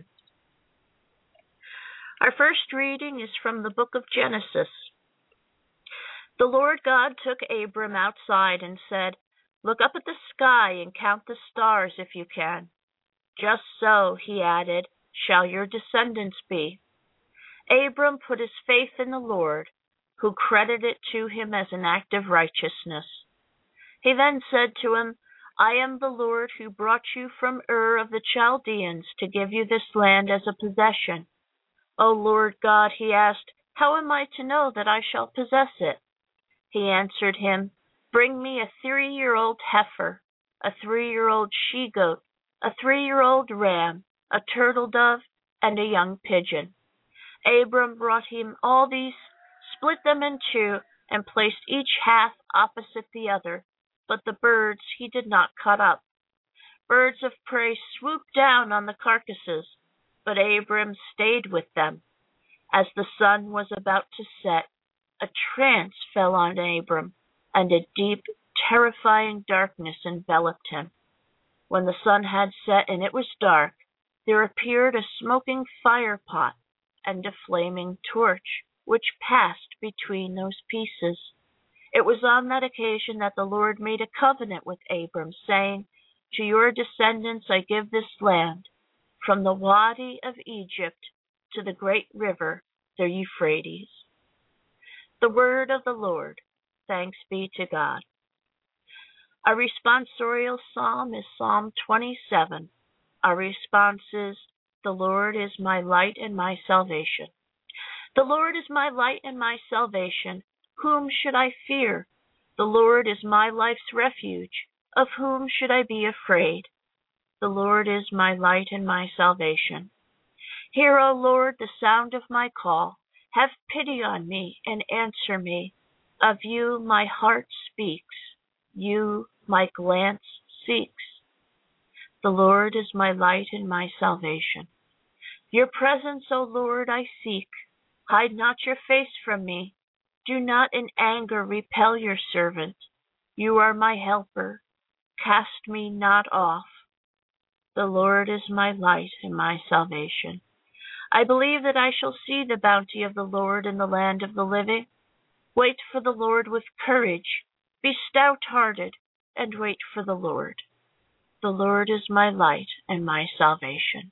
Our first reading is from the book of Genesis. The Lord God took Abram outside and said, "Look up at the sky and count the stars if you can. Just so," he added, "shall your descendants be." Abram put his faith in the Lord, who credited it to him as an act of righteousness. He then said to him, "I am the Lord who brought you from Ur of the Chaldeans to give you this land as a possession." "O Lord God," he asked, "how am I to know that I shall possess it?" He answered him, "Bring me a three-year-old heifer, a three-year-old she-goat, a three-year-old ram, a turtle dove, and a young pigeon." Abram brought him all these, split them in two, and placed each half opposite the other, but the birds he did not cut up. Birds of prey swooped down on the carcasses, but Abram stayed with them. As the sun was about to set, a trance fell on Abram, and a deep, terrifying darkness enveloped him. When the sun had set and it was dark, there appeared a smoking fire pot and a flaming torch, which passed between those pieces. It was on that occasion that the Lord made a covenant with Abram, saying, "To your descendants I give this land, from the Wadi of Egypt to the great river, the Euphrates." The word of the Lord. Thanks be to God. Our responsorial psalm is Psalm twenty-seven. Our response is, the Lord is my light and my salvation. The Lord is my light and my salvation. Whom should I fear? The Lord is my life's refuge. Of whom should I be afraid? The Lord is my light and my salvation. Hear, O Lord, the sound of my call. Have pity on me and answer me. Of you my heart speaks. You my glance seeks. The Lord is my light and my salvation. Your presence, O Lord, I seek. Hide not your face from me. Do not in anger repel your servant. You are my helper. Cast me not off. The Lord is my light and my salvation. I believe that I shall see the bounty of the Lord in the land of the living. Wait for the Lord with courage. Be stout-hearted and wait for the Lord. The Lord is my light and my salvation.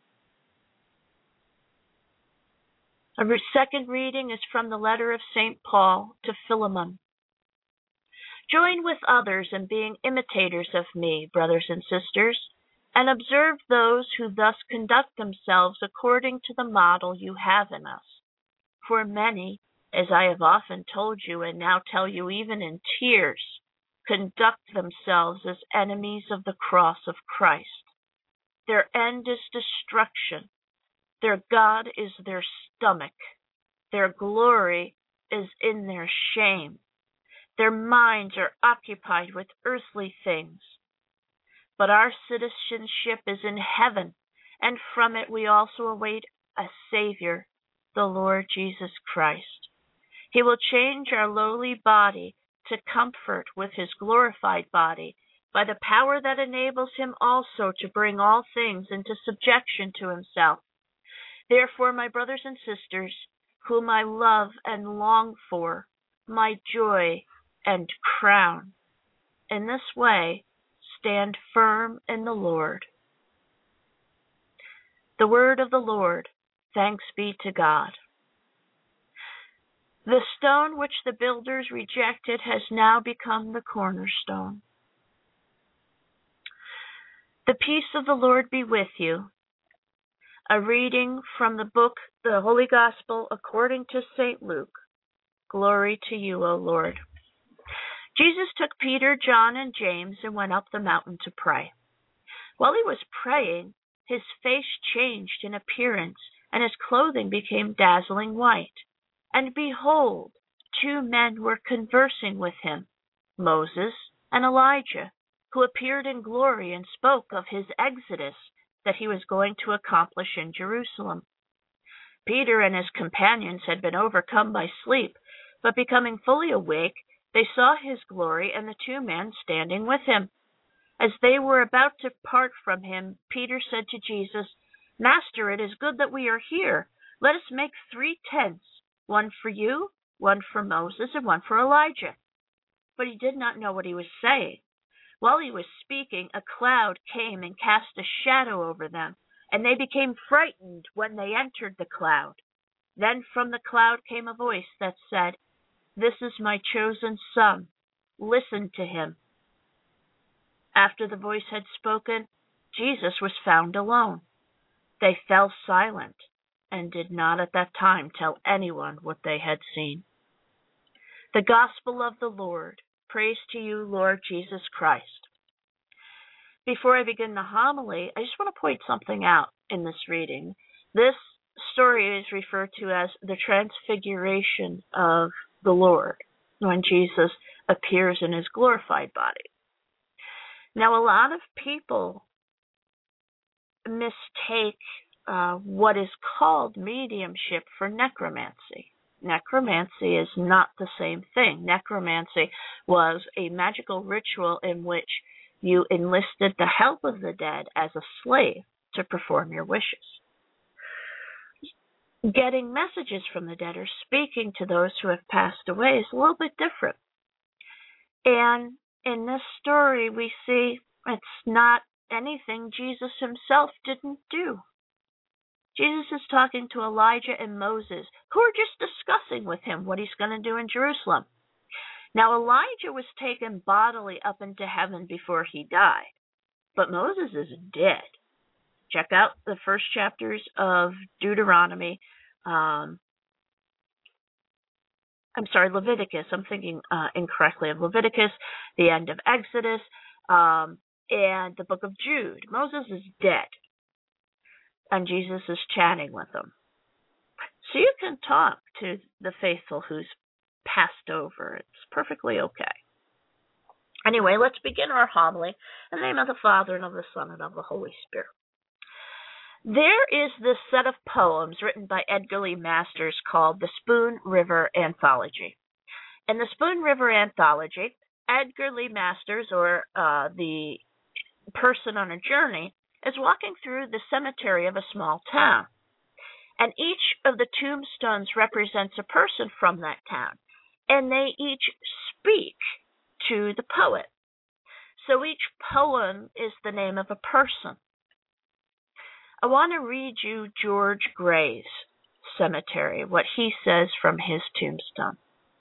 A second reading is from the letter of Saint Paul to Philemon. Join with others in being imitators of me, brothers and sisters, and observe those who thus conduct themselves according to the model you have in us. For many, as I have often told you and now tell you even in tears, conduct themselves as enemies of the cross of Christ. Their end is destruction. Their God is their stomach. Their glory is in their shame. Their minds are occupied with earthly things. But our citizenship is in heaven, and from it we also await a Savior, the Lord Jesus Christ. He will change our lowly body to comfort with his glorified body by the power that enables him also to bring all things into subjection to himself. Therefore, my brothers and sisters, whom I love and long for, my joy and crown, in this way, stand firm in the Lord. The word of the Lord. Thanks be to God. The stone which the builders rejected has now become the cornerstone. The peace of the Lord be with you. A reading from the book, the Holy Gospel according to Saint Luke. Glory to you, O Lord. Jesus took Peter, John, and James and went up the mountain to pray. While he was praying, his face changed in appearance, and his clothing became dazzling white. And behold, two men were conversing with him, Moses and Elijah, who appeared in glory and spoke of his exodus that he was going to accomplish in Jerusalem. Peter and his companions had been overcome by sleep, but becoming fully awake, they saw his glory and the two men standing with him. As they were about to part from him, Peter said to Jesus, Master, it is good that we are here. Let us make three tents, one for you, one for Moses, and one for Elijah. But he did not know what he was saying. While he was speaking, a cloud came and cast a shadow over them, and they became frightened when they entered the cloud. Then from the cloud came a voice that said, This is my chosen Son. Listen to him. After the voice had spoken, Jesus was found alone. They fell silent and did not at that time tell anyone what they had seen. The Gospel of the Lord. Praise to you, Lord Jesus Christ. Before I begin the homily, I just want to point something out in this reading. This story is referred to as the Transfiguration of the Lord, when Jesus appears in his glorified body. Now, a lot of people mistake uh, what is called mediumship for necromancy. Necromancy is not the same thing. Necromancy was a magical ritual in which you enlisted the help of the dead as a slave to perform your wishes. Getting messages from the dead or speaking to those who have passed away is a little bit different. And in this story, we see it's not anything Jesus himself didn't do. Jesus is talking to Elijah and Moses, who are just discussing with him what he's going to do in Jerusalem. Now, Elijah was taken bodily up into heaven before he died, but Moses is dead. Check out the first chapters of Deuteronomy. Um, I'm sorry, Leviticus. I'm thinking uh, incorrectly of Leviticus, the end of Exodus, um, and the book of Jude. Moses is dead, and Jesus is chatting with him. So you can talk to the faithful who's passed over. It's perfectly okay. Anyway, let's begin our homily in the name of the Father, and of the Son, and of the Holy Spirit. There is this set of poems written by Edgar Lee Masters called the Spoon River Anthology. In the Spoon River Anthology, Edgar Lee Masters, or uh, the person on a journey, is walking through the cemetery of a small town. And each of the tombstones represents a person from that town, and they each speak to the poet. So each poem is the name of a person. I want to read you George Gray's cemetery, what he says from his tombstone.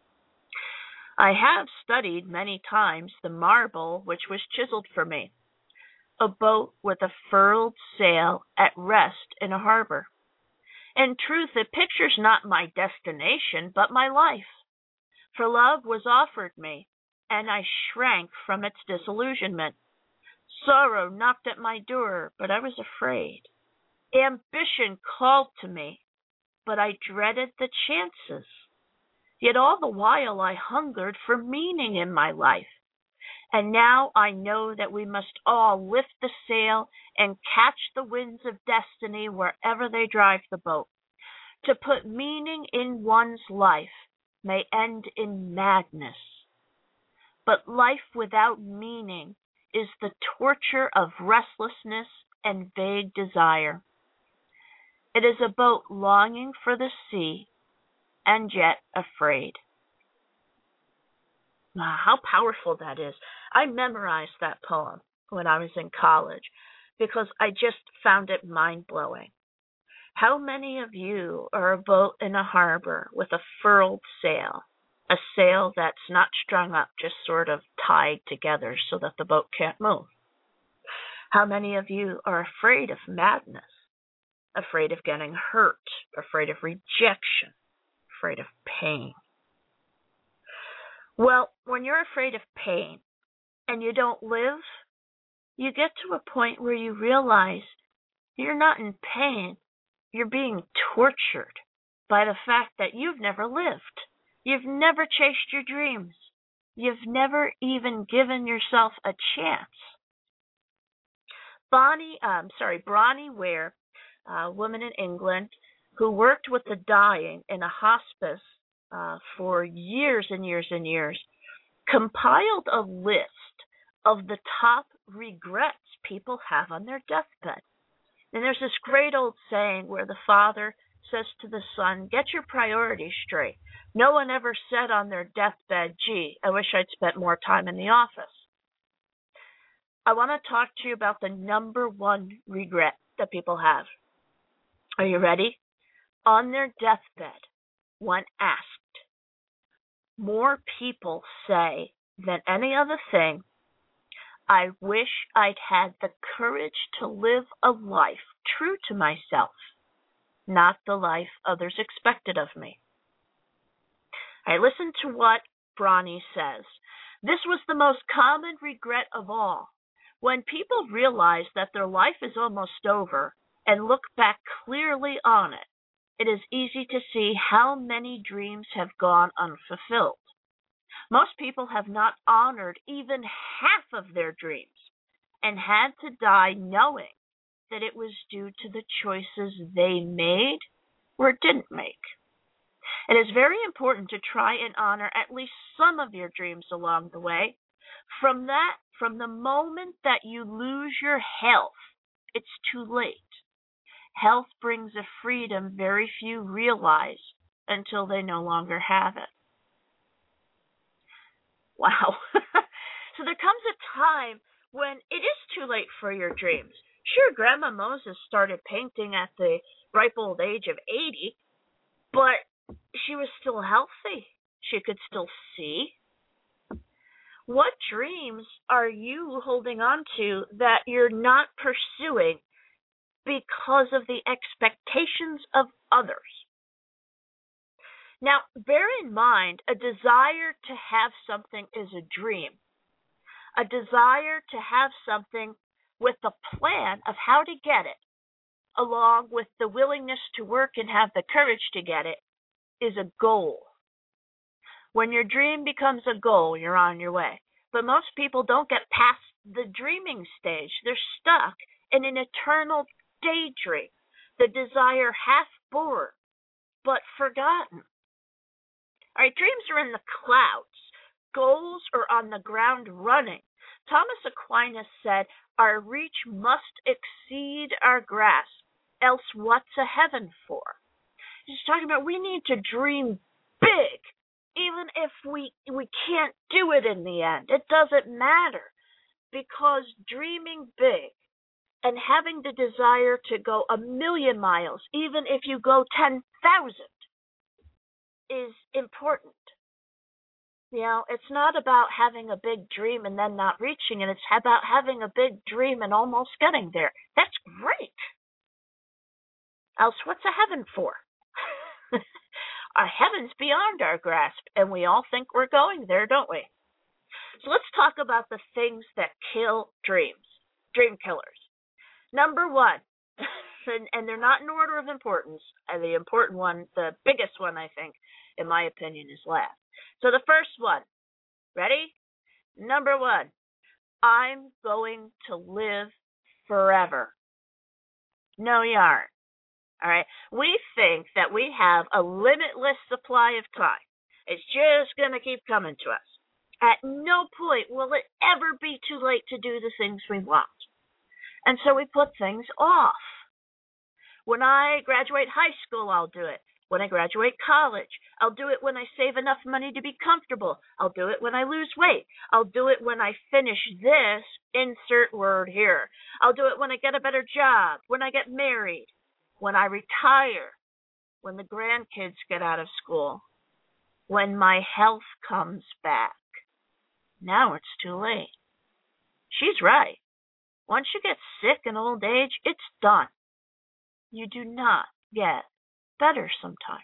I have studied many times the marble which was chiseled for me, a boat with a furled sail at rest in a harbor. In truth, it pictures not my destination, but my life. For love was offered me, and I shrank from its disillusionment. Sorrow knocked at my door, but I was afraid. Ambition called to me, but I dreaded the chances. Yet all the while I hungered for meaning in my life. And now I know that we must all lift the sail and catch the winds of destiny wherever they drive the boat. To put meaning in one's life may end in madness. But life without meaning is the torture of restlessness and vague desire. It is a boat longing for the sea and yet afraid. Wow, how powerful that is. I memorized that poem when I was in college because I just found it mind-blowing. How many of you are a boat in a harbor with a furled sail, a sail that's not strung up, just sort of tied together so that the boat can't move? How many of you are afraid of madness, afraid of getting hurt, afraid of rejection, afraid of pain? Well, when you're afraid of pain and you don't live, you get to a point where you realize you're not in pain. You're being tortured by the fact that you've never lived. You've never chased your dreams. You've never even given yourself a chance. Bonnie, um, sorry, Bronnie Ware, a woman in England who worked with the dying in a hospice uh, for years and years and years, compiled a list of the top regrets people have on their deathbed. And there's this great old saying where the father says to the son, get your priorities straight. No one ever said on their deathbed, gee, I wish I'd spent more time in the office. I want to talk to you about the number one regret that people have. Are you ready? On their deathbed, when asked, more people say than any other thing, I wish I'd had the courage to live a life true to myself, not the life others expected of me. I listened to what Bronnie says. This was the most common regret of all. When people realize that their life is almost over and look back clearly on it, it is easy to see how many dreams have gone unfulfilled. Most people have not honored even half of their dreams and had to die knowing that it was due to the choices they made or didn't make. It is very important to try and honor at least some of your dreams along the way. From that, from the moment that you lose your health, it's too late. Health brings a freedom very few realize until they no longer have it. Wow. So there comes a time when it is too late for your dreams. Sure, Grandma Moses started painting at the ripe old age of eighty, but she was still healthy. She could still see. What dreams are you holding on to that you're not pursuing because of the expectations of others? Now, bear in mind, a desire to have something is a dream. A desire to have something with a plan of how to get it, along with the willingness to work and have the courage to get it, is a goal. When your dream becomes a goal, you're on your way. But most people don't get past the dreaming stage. They're stuck in an eternal daydream, the desire half born, but forgotten. All right, dreams are in the clouds. Goals are on the ground running. Thomas Aquinas said, our reach must exceed our grasp, else what's a heaven for? He's talking about we need to dream big, even if we we can't do it in the end. It doesn't matter, because dreaming big and having the desire to go a million miles, even if you go ten thousand, is important. You know, it's not about having a big dream and then not reaching it. It's about having a big dream and almost getting there. That's great. Else what's a heaven for? Our heaven's beyond our grasp, and we all think we're going there, don't we? So let's talk about the things that kill dreams, dream killers. Number one, and, and they're not in order of importance. And the important one, the biggest one, I think, in my opinion, is last. So the first one, ready? Number one, I'm going to live forever. No, you aren't. All right. We think that we have a limitless supply of time. It's just going to keep coming to us. At no point will it ever be too late to do the things we want. And so we put things off. When I graduate high school, I'll do it. When I graduate college, I'll do it when I save enough money to be comfortable. I'll do it when I lose weight. I'll do it when I finish this, insert word here. I'll do it when I get a better job, when I get married, when I retire, when the grandkids get out of school, when my health comes back. Now it's too late. She's right. Once you get sick in old age, it's done. You do not get better sometimes.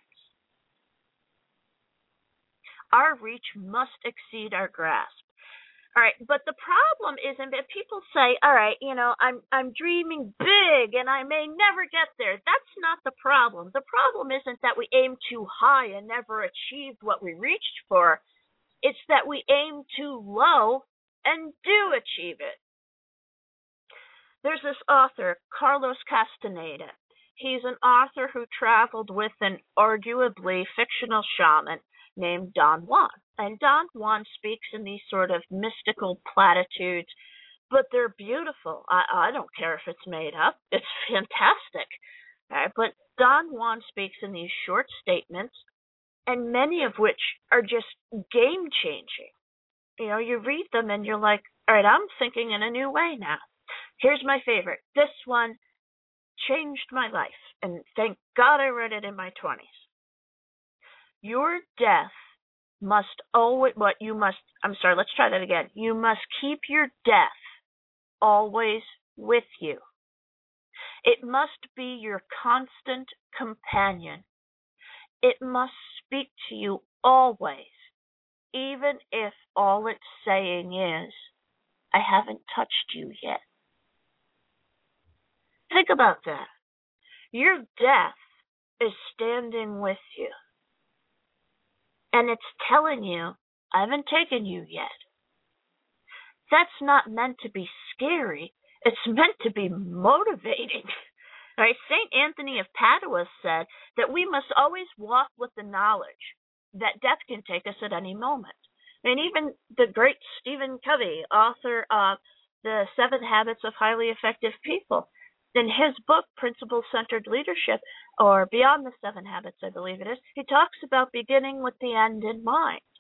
Our reach must exceed our grasp. All right, but the problem isn't that people say, all right, you know, I'm I'm dreaming big and I may never get there. That's not the problem. The problem isn't that we aim too high and never achieved what we reached for. It's that we aim too low and do achieve it. There's this author, Carlos Castaneda. He's an author who traveled with an arguably fictional shaman named Don Juan. And Don Juan speaks in these sort of mystical platitudes, but they're beautiful. I, I don't care if it's made up. It's fantastic. Right? But Don Juan speaks in these short statements, and many of which are just game-changing. You know, you read them and you're like, all right, I'm thinking in a new way now. Here's my favorite. This one changed my life, and thank God I read it in my twenties. Your death must always, what you must, I'm sorry, let's try that again. You must keep your death always with you. It must be your constant companion. It must speak to you always, even if all it's saying is, I haven't touched you yet. Think about that. Your death is standing with you. And it's telling you, I haven't taken you yet. That's not meant to be scary. It's meant to be motivating. All right, Saint Anthony of Padua said that we must always walk with the knowledge that death can take us at any moment. And even the great Stephen Covey, author of The Seven Habits of Highly Effective People, in his book, Principle-Centered Leadership, or Beyond the Seven Habits, I believe it is, he talks about beginning with the end in mind.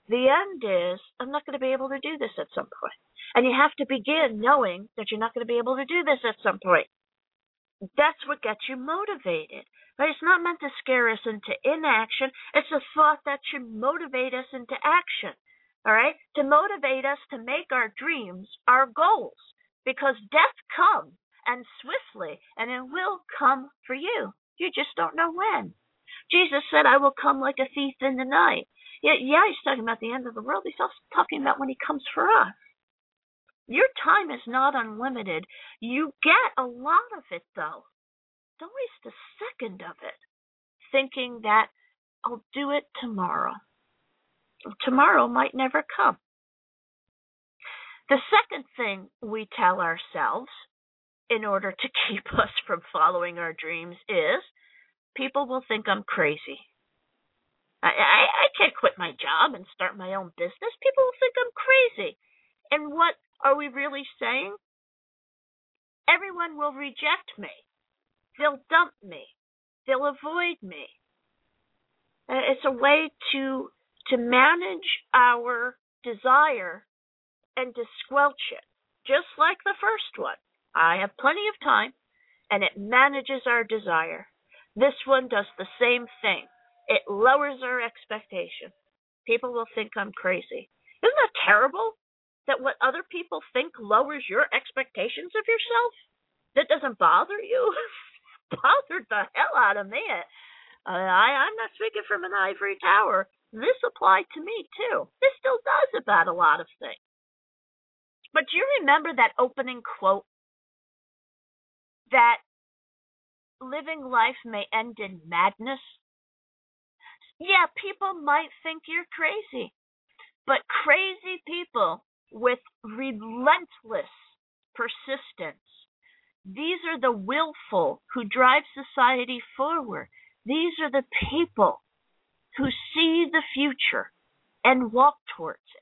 The end is, I'm not going to be able to do this at some point. And you have to begin knowing that you're not going to be able to do this at some point. That's what gets you motivated. Right? It's not meant to scare us into inaction. It's a thought that should motivate us into action. All right? To motivate us to make our dreams our goals. Because death comes, and swiftly, and it will come for you. You just don't know when. Jesus said, I will come like a thief in the night. Yeah, yeah, he's talking about the end of the world. He's also talking about when he comes for us. Your time is not unlimited. You get a lot of it, though. Don't waste a second of it thinking that I'll do it tomorrow. Tomorrow might never come. The second thing we tell ourselves in order to keep us from following our dreams is people will think I'm crazy. I, I, I can't quit my job and start my own business. People will think I'm crazy. And what are we really saying? Everyone will reject me. They'll dump me. They'll avoid me. It's a way to to manage our desire and to squelch it, just like the first one. I have plenty of time, and it manages our desire. This one does the same thing. It lowers our expectation. People will think I'm crazy. Isn't that terrible? That what other people think lowers your expectations of yourself? That doesn't bother you? Bothered the hell out of me. Uh, I, I'm not speaking from an ivory tower. This applied to me, too. This still does about a lot of things. But do you remember that opening quote? That living life may end in madness? Yeah, people might think you're crazy. But crazy people with relentless persistence, these are the willful who drive society forward. These are the people who see the future and walk towards it.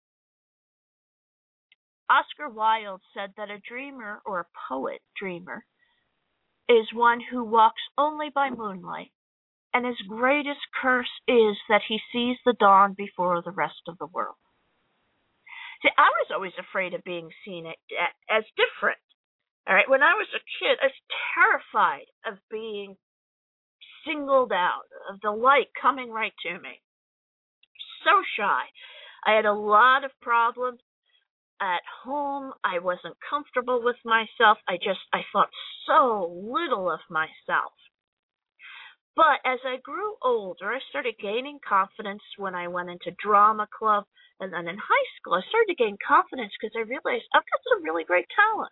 Oscar Wilde said that a dreamer, or a poet dreamer, is one who walks only by moonlight, and his greatest curse is that he sees the dawn before the rest of the world. See, I was always afraid of being seen as different. All right, when I was a kid, I was terrified of being singled out, of the light coming right to me. So shy. I had a lot of problems at home. I wasn't comfortable with myself. I just, I thought so little of myself. But as I grew older, I started gaining confidence when I went into drama club. And then in high school, I started to gain confidence because I realized I've got some really great talent.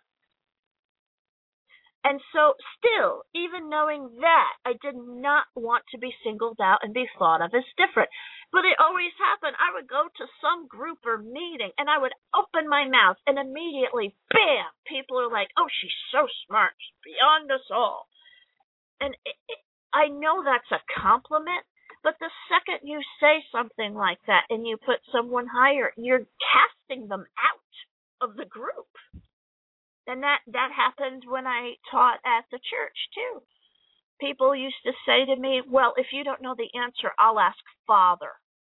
And so still, even knowing that, I did not want to be singled out and be thought of as different. But it always happened. I would go to some group or meeting, and I would open my mouth, and immediately, bam, people are like, oh, she's so smart, she's beyond us all. And it, it, I know that's a compliment, but the second you say something like that and you put someone higher, you're casting them out of the group. And that, that happened when I taught at the church, too. People used to say to me, well, if you don't know the answer, I'll ask Father.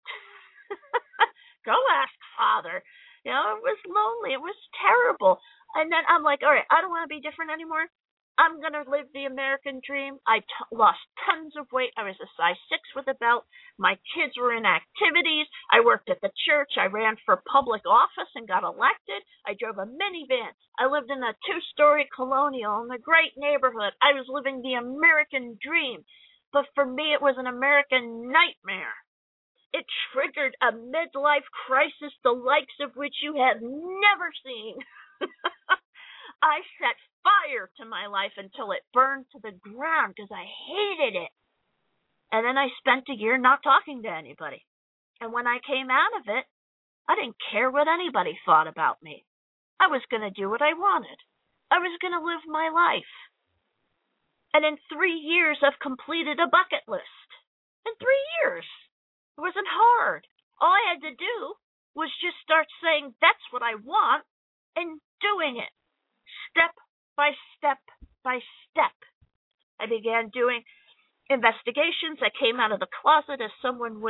Go ask Father. You know, it was lonely. It was terrible. And then I'm like, all right, I don't want to be different anymore. I'm going to live the American dream. I t- lost tons of weight. I was a size six with a belt. My kids were in activities. I worked at the church. I ran for public office and got elected. I drove a minivan. I lived in a two-story colonial in a great neighborhood. I was living the American dream. But for me, it was an American nightmare. It triggered a midlife crisis the likes of which you have never seen. I set fire to my life until it burned to the ground because I hated it. And then I spent a year not talking to anybody. And when I came out of it, I didn't care what anybody thought about me. I was going to do what I wanted. I was going to live my life. And in three years, I've completed a bucket list. In three years. It wasn't hard. All I had to do was just start saying, that's what I want, and doing it. Step by step by step. I began doing investigations. I came out of the closet as someone with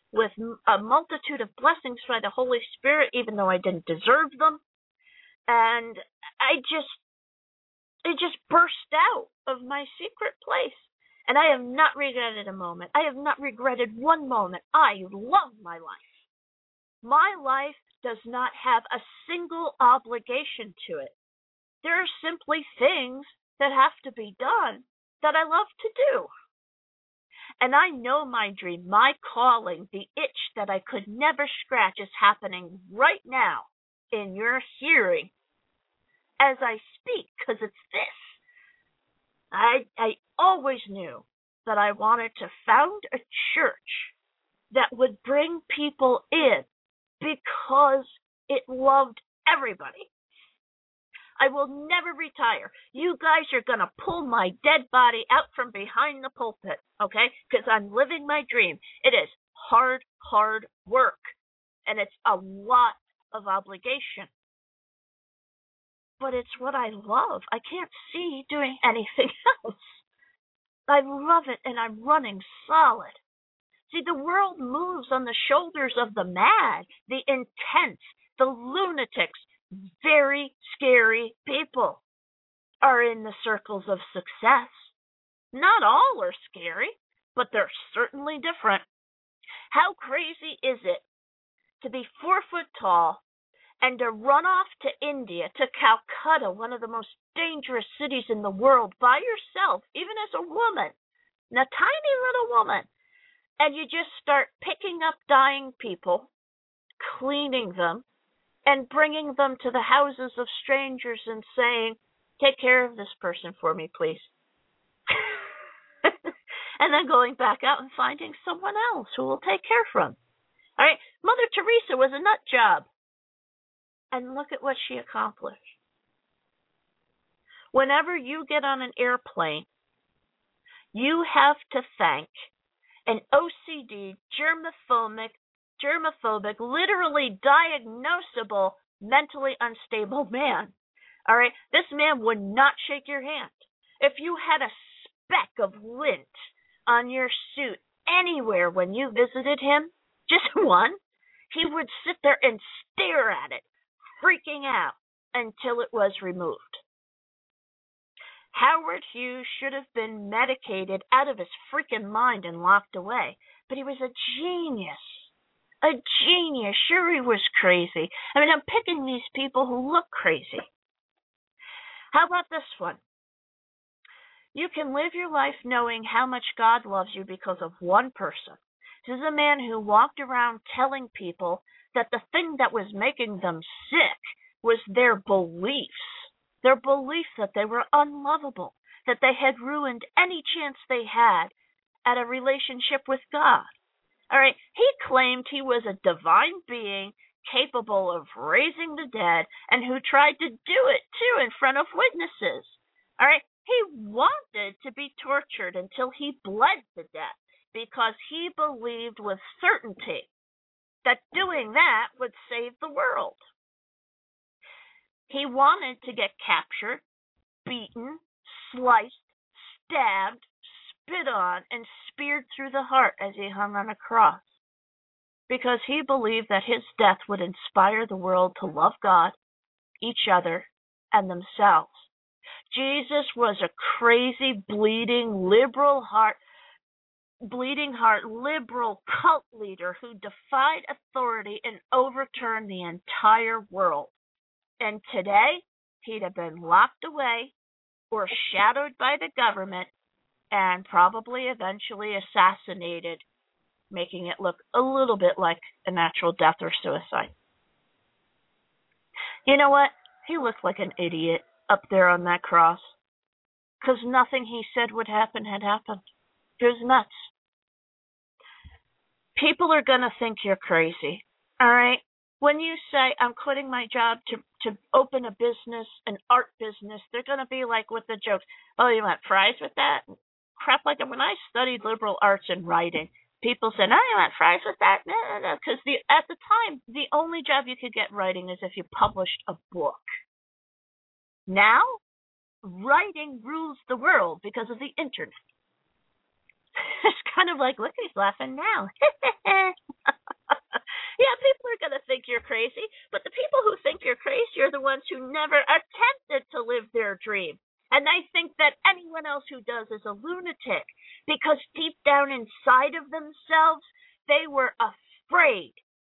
with a multitude of blessings by the Holy Spirit, even though I didn't deserve them. And I just, it just burst out of my secret place. And I have not regretted a moment. I have not regretted one moment. I love my life. My life does not have a single obligation to it. There are simply things that have to be done that I love to do. And I know my dream, my calling, the itch that I could never scratch is happening right now in your hearing as I speak, because it's this. I, I always knew that I wanted to found a church that would bring people in because it loved everybody. I will never retire. You guys are going to pull my dead body out from behind the pulpit, okay? Because I'm living my dream. It is hard, hard work, and it's a lot of obligation. But it's what I love. I can't see doing anything else. I love it, and I'm running solid. See, the world moves on the shoulders of the mad, the intense, the lunatics. Very scary people are in the circles of success. Not all are scary, but they're certainly different. How crazy is it to be four foot tall and to run off to India, to Calcutta, one of the most dangerous cities in the world, by yourself, even as a woman, a tiny little woman, and you just start picking up dying people, cleaning them, and bringing them to the houses of strangers and saying, take care of this person for me, please. And then going back out and finding someone else who will take care of them. All right, Mother Teresa was a nut job. And look at what she accomplished. Whenever you get on an airplane, you have to thank an O C D, germophobic, germophobic, literally diagnosable, mentally unstable man. All right? This man would not shake your hand. If you had a speck of lint on your suit anywhere when you visited him, just one, he would sit there and stare at it, freaking out until it was removed. Howard Hughes should have been medicated out of his freaking mind and locked away, but he was a genius. A genius. Sure, he was crazy. I mean, I'm picking these people who look crazy. How about this one? You can live your life knowing how much God loves you because of one person. This is a man who walked around telling people that the thing that was making them sick was their beliefs. Their belief that they were unlovable, that they had ruined any chance they had at a relationship with God. All right, he claimed he was a divine being capable of raising the dead and who tried to do it, too, in front of witnesses. All right, he wanted to be tortured until he bled to death because he believed with certainty that doing that would save the world. He wanted to get captured, beaten, sliced, stabbed, spit on, and speared through the heart as he hung on a cross, because he believed that his death would inspire the world to love God, each other, and themselves. Jesus was a crazy, bleeding, liberal heart, bleeding heart, liberal cult leader who defied authority and overturned the entire world. And today, he'd have been locked away or shadowed by the government and probably eventually assassinated, making it look a little bit like a natural death or suicide. You know what? He looked like an idiot up there on that cross, because nothing he said would happen had happened. It was nuts. People are going to think you're crazy, all right? When you say, I'm quitting my job to, to open a business, an art business, they're going to be like with the jokes, oh, you want fries with that? Crap like that. When I studied liberal arts and writing, people said, oh, you want fries with that? No, no, no. Because the, at the time, the only job you could get writing is if you published a book. Now, writing rules the world because of the internet. It's kind of like, look, he's laughing now. Yeah, people are going to think you're crazy, but the people who think you're crazy are the ones who never attempted to live their dream. And they think that anyone else who does is a lunatic because deep down inside of themselves, they were afraid.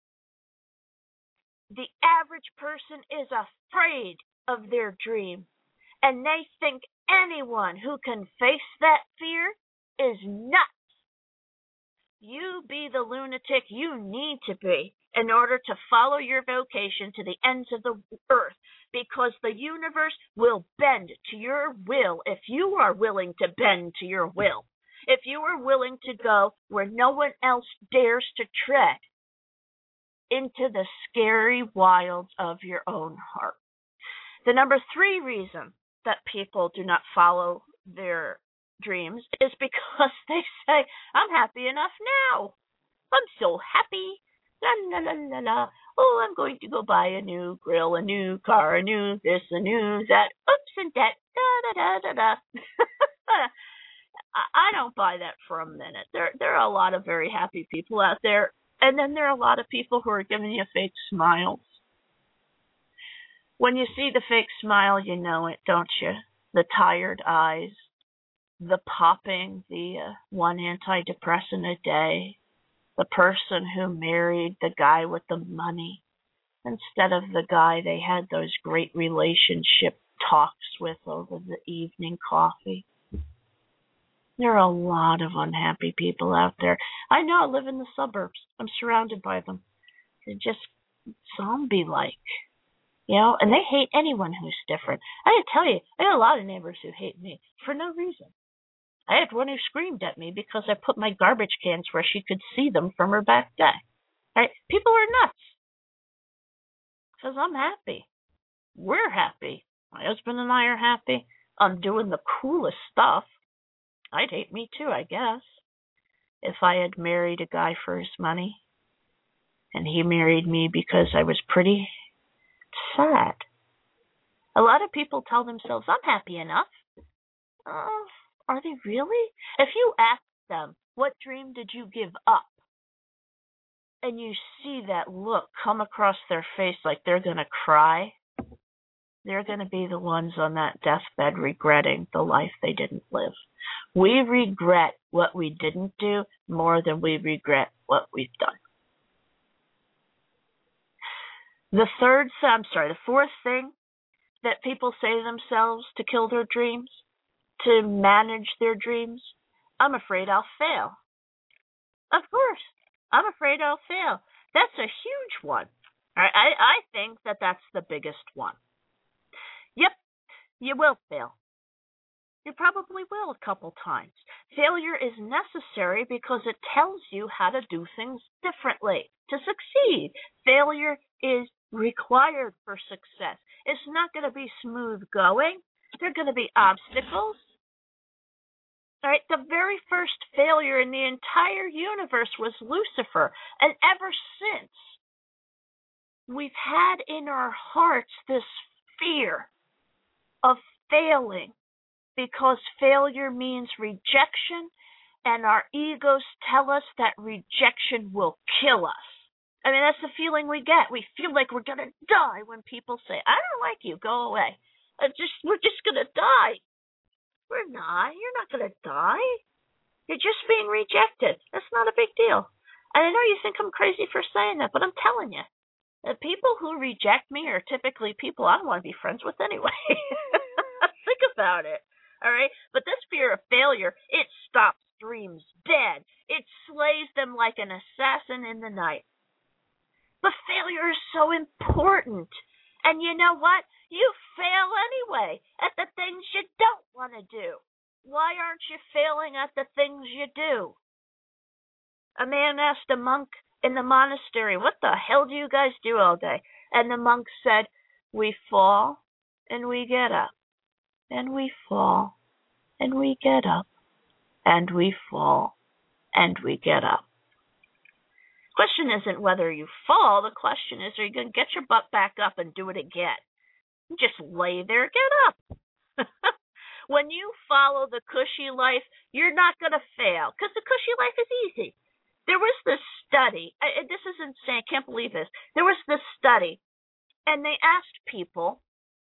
The average person is afraid of their dream, and they think anyone who can face that fear is nuts. You be the lunatic you need to be in order to follow your vocation to the ends of the earth, because the universe will bend to your will if you are willing to bend to your will. If you are willing to go where no one else dares to tread, into the scary wilds of your own heart. The number three reason that people do not follow their dreams is because they say, I'm happy enough now. I'm so happy. La la la la la. Oh, I'm going to go buy a new grill, a new car, a new this, a new that. Oops and that. Da da da da da. I don't buy that for a minute. There, there are a lot of very happy people out there, and then there are a lot of people who are giving you fake smiles. When you see the fake smile, you know it, don't you? The tired eyes, the popping, the uh, one antidepressant a day, the person who married the guy with the money instead of the guy they had those great relationship talks with over the evening coffee. There are a lot of unhappy people out there. I know, I live in the suburbs. I'm surrounded by them. They're just zombie-like, you know, and they hate anyone who's different. I gotta tell you, I got a lot of neighbors who hate me for no reason. I had one who screamed at me because I put my garbage cans where she could see them from her back deck. Right? People are nuts. Because I'm happy. We're happy. My husband and I are happy. I'm doing the coolest stuff. I'd hate me too, I guess, if I had married a guy for his money and he married me because I was pretty. Sad. A lot of people tell themselves, I'm happy enough. Uh, are they really? If you ask them, what dream did you give up? And you see that look come across their face like they're going to cry, they're going to be the ones on that deathbed regretting the life they didn't live. We regret what we didn't do more than we regret what we've done. The third, I'm sorry, the fourth thing that people say to themselves to kill their dreams, to manage their dreams, I'm afraid I'll fail. Of course, I'm afraid I'll fail. That's a huge one. I, I, I think that that's the biggest one. Yep, you will fail. You probably will a couple times. Failure is necessary because it tells you how to do things differently to succeed. Failure is required for success. It's not going to be smooth going. There are going to be obstacles. All right, the very first failure in the entire universe was Lucifer. And ever since, we've had in our hearts this fear of failing, because failure means rejection, and our egos tell us that rejection will kill us. I mean, that's the feeling we get. We feel like we're going to die when people say, I don't like you, go away. I just, we're just going to die. We're not. You're not going to die. You're just being rejected. That's not a big deal. And I know you think I'm crazy for saying that, but I'm telling you, the people who reject me are typically people I don't want to be friends with anyway. Think about it. All right? But this fear of failure, it stops dreams dead. It slays them like an assassin in the night. But failure is so important. And you know what? You fail anyway at the things you don't want to do. Why aren't you failing at the things you do? A man asked a monk in the monastery, what the hell do you guys do all day? And the monk said, we fall and we get up. And we fall and we get up. And we fall and we get up. Question isn't whether you fall. The question is, are you going to get your butt back up and do it again? Just lay there, get up. When you follow the cushy life, you're not going to fail because the cushy life is easy. There was this study. I, this is insane. I can't believe this. There was this study, and they asked people,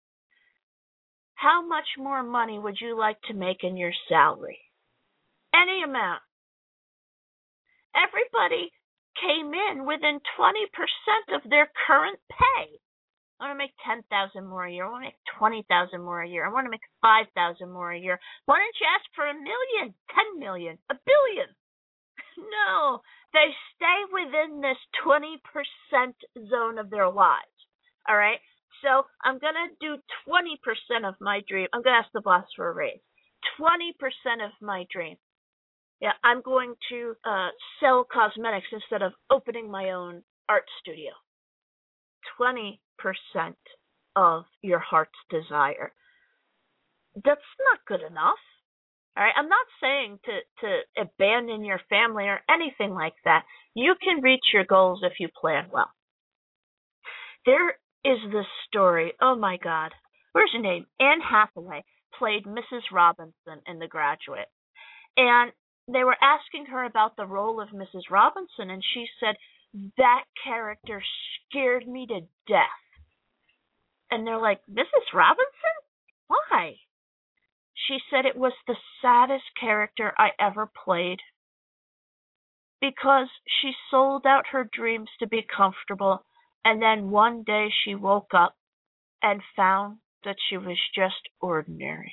how much more money would you like to make in your salary? Any amount. Everybody came in within twenty percent of their current pay. I want to make ten thousand dollars more a year. I want to make twenty thousand dollars more a year. I want to make five thousand dollars more a year. Why don't you ask for a million, ten million, a billion? No, they stay within this twenty percent zone of their lives. All right? So I'm going to do twenty percent of my dream. I'm going to ask the boss for a raise. twenty percent of my dream. Yeah, I'm going to uh, sell cosmetics instead of opening my own art studio. twenty percent of your heart's desire. That's not good enough. All right, I'm not saying to, to abandon your family or anything like that. You can reach your goals if you plan well. There is this story. Oh, my God. Where's her name? Anne Hathaway played Missus Robinson in The Graduate. And they were asking her about the role of Missus Robinson, and she said, that character scared me to death. And they're like, Missus Robinson? Why? She said it was the saddest character I ever played because she sold out her dreams to be comfortable, and then one day she woke up and found that she was just ordinary.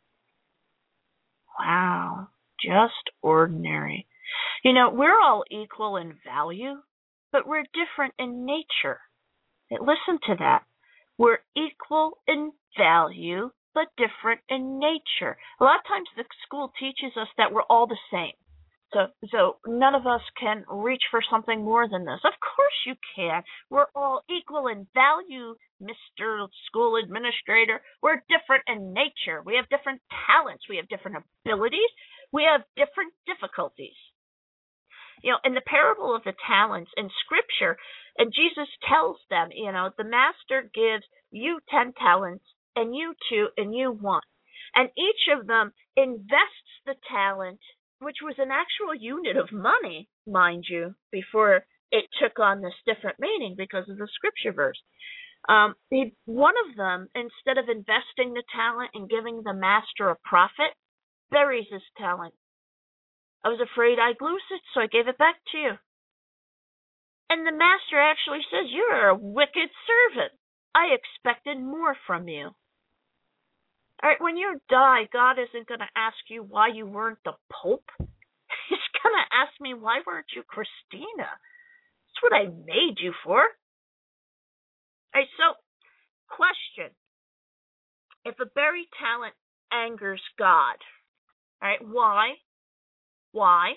Wow, just ordinary. You know, we're all equal in value, but we're different in nature. Listen to that. We're equal in value, but different in nature. A lot of times the school teaches us that we're all the same. So, so none of us can reach for something more than this. Of course you can. We're all equal in value, Mister School Administrator. We're different in nature. We have different talents. We have different abilities. We have different difficulties. You know, in the parable of the talents in Scripture, and Jesus tells them, you know, the master gives you ten talents, and you two, and you one. And each of them invests the talent, which was an actual unit of money, mind you, before it took on this different meaning because of the Scripture verse. Um, he, one of them, instead of investing the talent and giving the master a profit, buries his talent. I was afraid I'd lose it, so I gave it back to you. And the master actually says, you're a wicked servant. I expected more from you. All right, when you die, God isn't going to ask you why you weren't the Pope. He's going to ask me, why weren't you Christina? That's what I made you for. All right, so, question. If a buried talent angers God, all right, why? Why?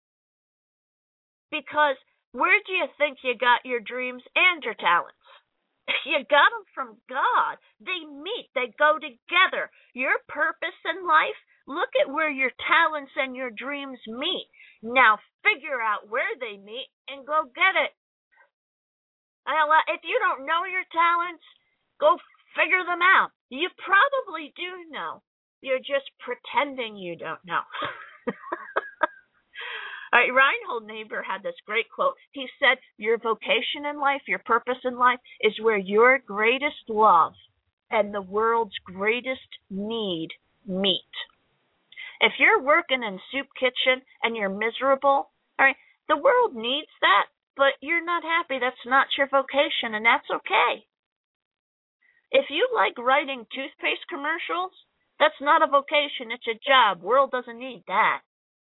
Because where do you think you got your dreams and your talents? You got them from God. They meet. They go together. Your purpose in life, look at where your talents and your dreams meet. Now figure out where they meet and go get it. If you don't know your talents, go figure them out. You probably do know. You're just pretending you don't know. All right, Reinhold Niebuhr had this great quote. He said, your vocation in life, your purpose in life, is where your greatest love and the world's greatest need meet. If you're working in soup kitchen and you're miserable, all right, the world needs that, but you're not happy. That's not your vocation, and that's okay. If you like writing toothpaste commercials, that's not a vocation. It's a job. World doesn't need that.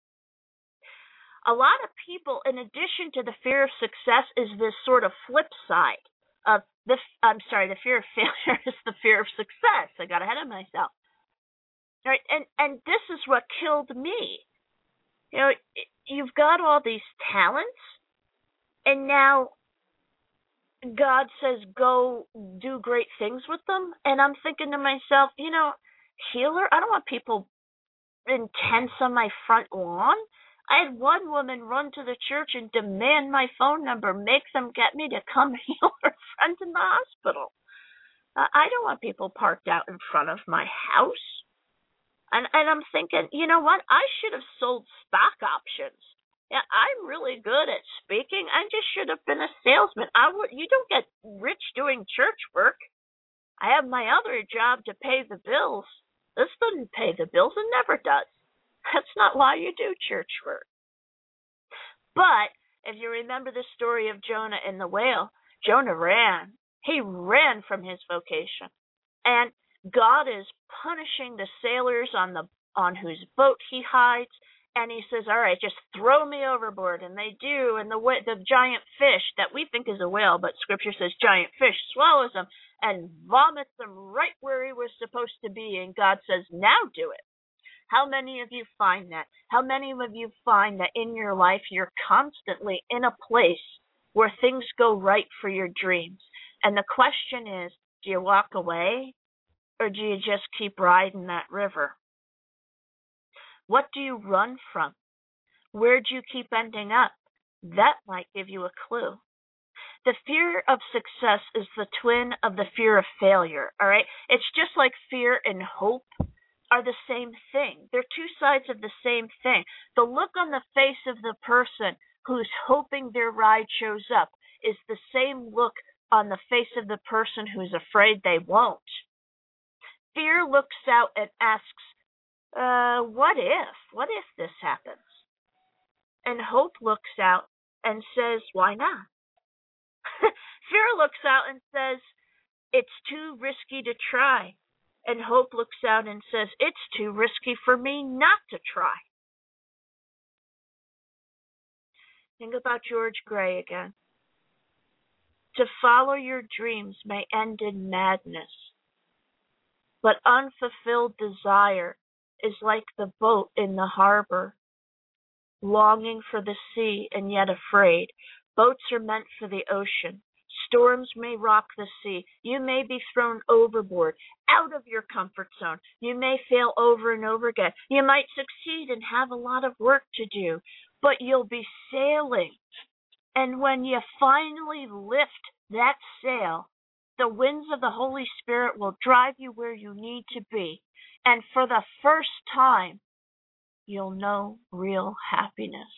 A lot of people, in addition to the fear of success, is this sort of flip side of the, I'm sorry, the fear of failure is the fear of success. I got ahead of myself. All right, and, and this is what killed me. You know, you've got all these talents, and now God says go do great things with them. And I'm thinking to myself, you know, healer, I don't want people intense on my front lawn. I had one woman run to the church and demand my phone number, make them get me to come heal her friend in the hospital. Uh, I don't want people parked out in front of my house. And and I'm thinking, you know what? I should have sold stock options. Yeah, I'm really good at speaking. I just should have been a salesman. I would. You don't get rich doing church work. I have my other job to pay the bills. This doesn't pay the bills. It never does. That's not why you do church work. But if you remember the story of Jonah and the whale, Jonah ran. He ran from his vocation. And God is punishing the sailors on the on whose boat he hides, and he says, "All right, just throw me overboard." And they do, and the the giant fish that we think is a whale, but Scripture says giant fish swallows them and vomits them right where he was supposed to be. And God says, "Now do it." How many of you find that? How many of you find that in your life you're constantly in a place where things go right for your dreams? And the question is, do you walk away or do you just keep riding that river? What do you run from? Where do you keep ending up? That might give you a clue. The fear of success is the twin of the fear of failure, all right? It's just like fear and hope are the same thing. They're two sides of the same thing. The look on the face of the person who's hoping their ride shows up is the same look on the face of the person who's afraid they won't. Fear looks out and asks, uh, what if? What if this happens? And hope looks out and says, why not? Fear looks out and says, it's too risky to try. And hope looks out and says, it's too risky for me not to try. Think about George Gray again. To follow your dreams may end in madness, but unfulfilled desire is like the boat in the harbor, longing for the sea and yet afraid. Boats are meant for the ocean. Storms may rock the sea. You may be thrown overboard, out of your comfort zone. You may fail over and over again. You might succeed and have a lot of work to do, but you'll be sailing. And when you finally lift that sail, the winds of the Holy Spirit will drive you where you need to be. And for the first time, you'll know real happiness.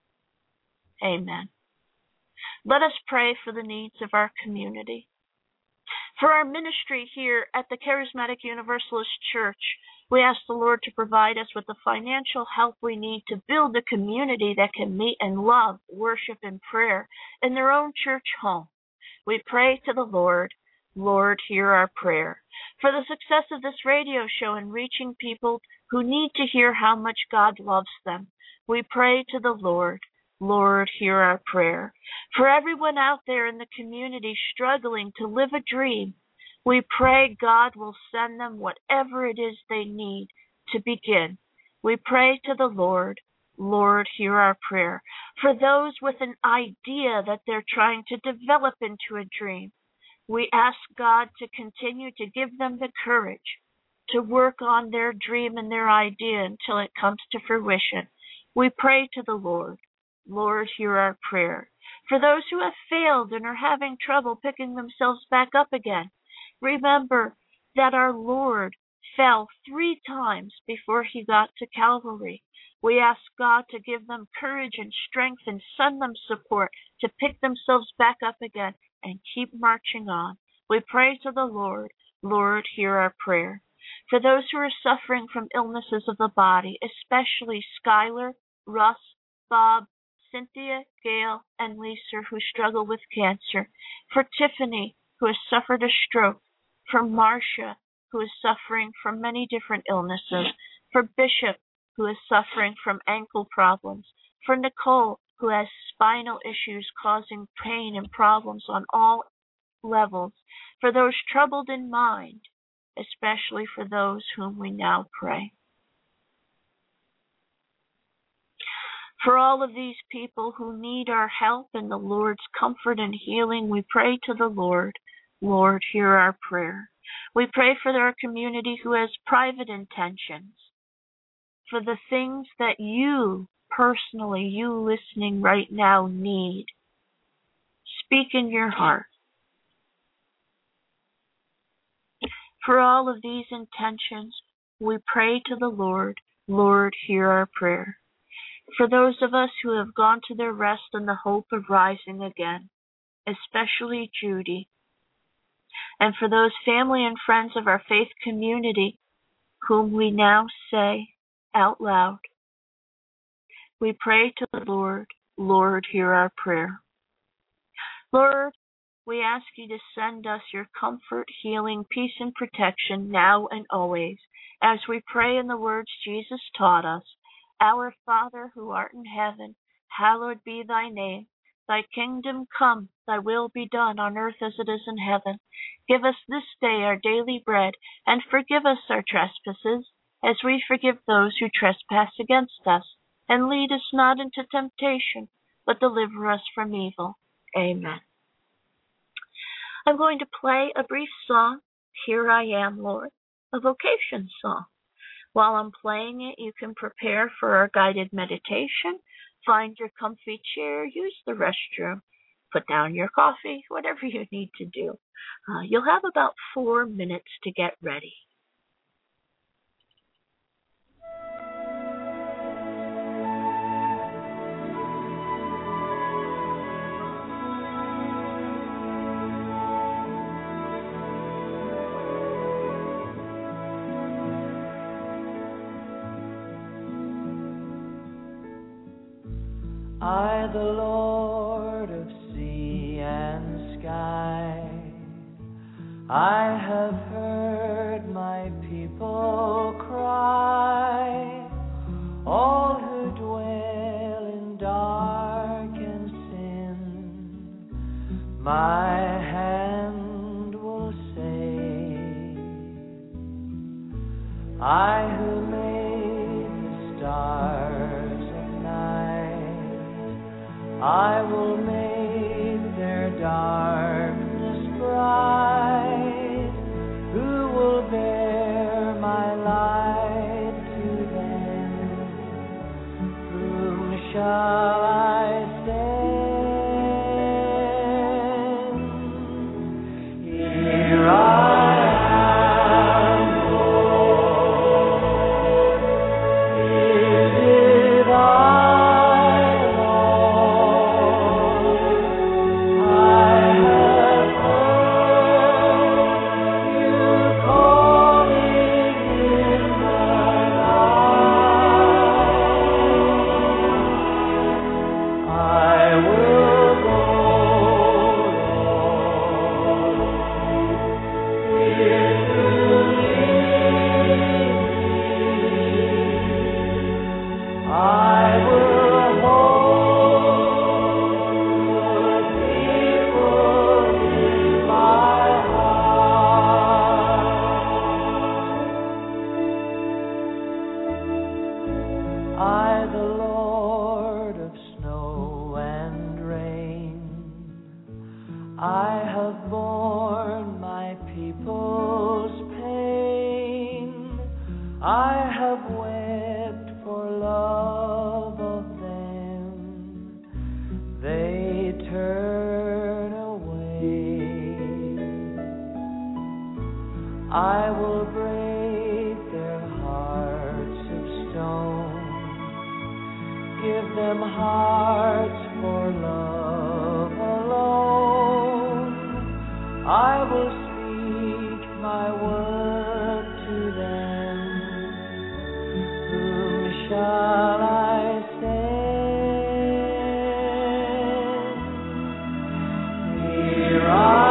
Amen. Let us pray for the needs of our community. For our ministry here at the Charismatic Universalist Church, we ask the Lord to provide us with the financial help we need to build a community that can meet and love, worship, and prayer in their own church home. We pray to the Lord, Lord, hear our prayer. For the success of this radio show in reaching people who need to hear how much God loves them, we pray to the Lord, Lord, hear our prayer. For everyone out there in the community struggling to live a dream, we pray God will send them whatever it is they need to begin. We pray to the Lord, Lord, hear our prayer. For those with an idea that they're trying to develop into a dream, we ask God to continue to give them the courage to work on their dream and their idea until it comes to fruition. We pray to the Lord, Lord, hear our prayer. For those who have failed and are having trouble picking themselves back up again, remember that our Lord fell three times before he got to Calvary. We ask God to give them courage and strength and send them support to pick themselves back up again and keep marching on. We pray to the Lord, Lord, hear our prayer. For those who are suffering from illnesses of the body, especially Skylar, Russ, Bob, Cynthia, Gail, and Lisa who struggle with cancer. For Tiffany, who has suffered a stroke. For Marcia, who is suffering from many different illnesses. For Bishop, who is suffering from ankle problems. For Nicole, who has spinal issues causing pain and problems on all levels. For those troubled in mind, especially for those whom we now pray. For all of these people who need our help and the Lord's comfort and healing, we pray to the Lord, Lord, hear our prayer. We pray for our community who has private intentions, for the things that you, personally, you listening right now, need. Speak in your heart. For all of these intentions, we pray to the Lord, Lord, hear our prayer. For those of us who have gone to their rest in the hope of rising again, especially Judy, and for those family and friends of our faith community whom we now say out loud, we pray to the Lord, Lord, hear our prayer. Lord, we ask you to send us your comfort, healing, peace, and protection now and always, as we pray in the words Jesus taught us. Our Father, who art in heaven, hallowed be thy name. Thy kingdom come, thy will be done on earth as it is in heaven. Give us this day our daily bread, and forgive us our trespasses, as we forgive those who trespass against us. And lead us not into temptation, but deliver us from evil. Amen. I'm going to play a brief song, Here I Am, Lord, a vocation song. While I'm playing it, you can prepare for our guided meditation. Find your comfy chair, use the restroom, put down your coffee, whatever you need to do. Uh, you'll have about four minutes to get ready. I, the Lord of sea and sky, I have heard my people cry, all who dwell in dark and sin, my hand will save. I who made the stars at night, I will make their darkness bright. Who will bear my light to them? Whom shall I send? Here I I will break their hearts of stone, give them hearts for love alone. I will speak my word to them. Whom shall I send? Here I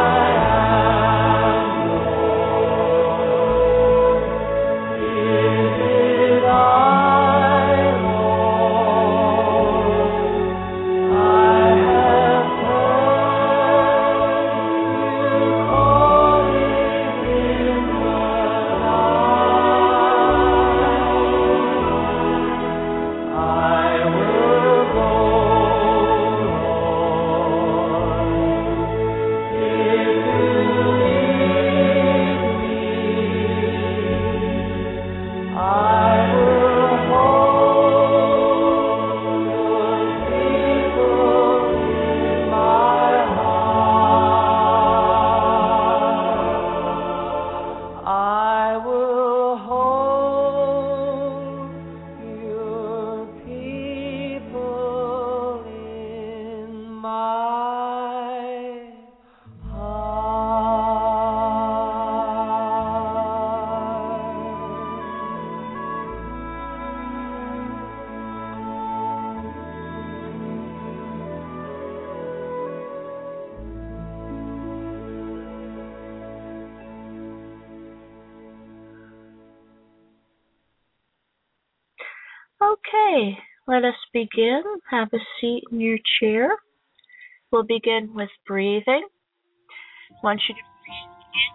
Okay, let us begin. Have a seat in your chair. We'll begin with breathing. I want you to breathe in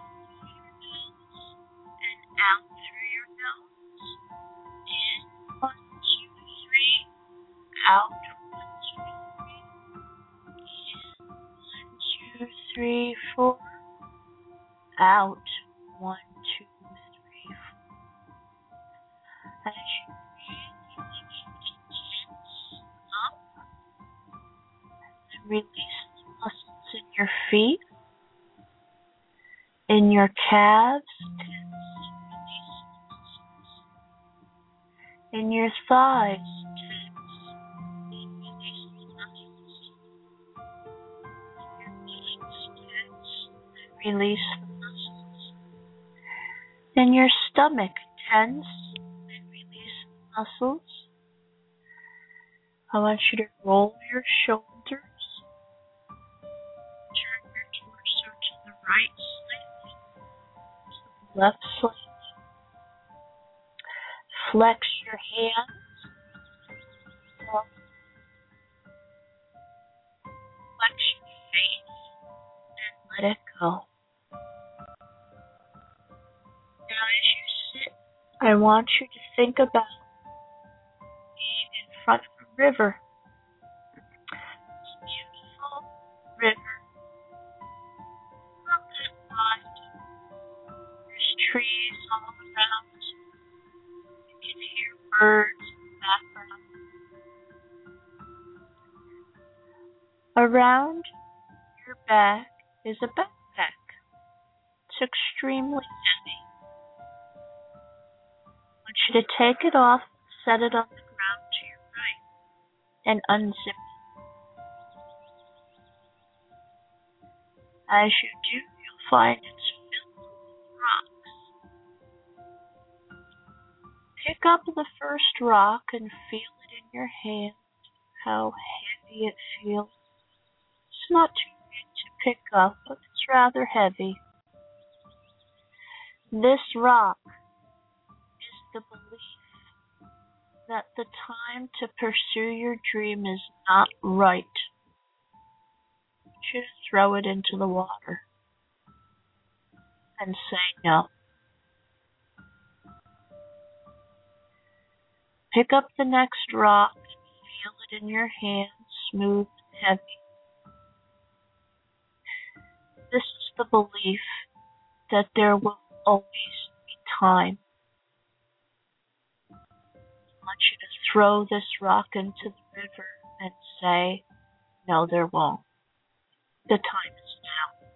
and out through your nose. In, one, two, three. Out, one, two, three. In, one, two, three, four. Out, one, two, three, four. As you breathe, you begin to tense up and release the muscles in your feet, in your calves, tense and release the muscles, in your thighs, tense and release the muscles, in your legs, tense and release the muscles, in your stomach, tense and release the muscles. I want you to roll your shoulders, turn your torso to the right slightly, to the left slightly, flex your hands, flex your face, and let it go. Now as you sit, I want you to think about being in front of a river. This beautiful river, not that wide. There's trees all around. You can hear birds in the background. Around your back is a backpack. It's extremely heavy. I want you to take it off, set it on the ground to your right, and unzip it. As you do, you'll find it's filled with rocks. Pick up the first rock and feel it in your hand, how heavy it feels. It's not too big to pick up, but it's rather heavy. This rock is the belief that the time to pursue your dream is not right. You should throw it into the water and say no. Pick up the next rock and feel it in your hand, smooth and heavy. This is the belief that there will always be time. I want you to throw this rock into the river and say, no, there won't. The time is now.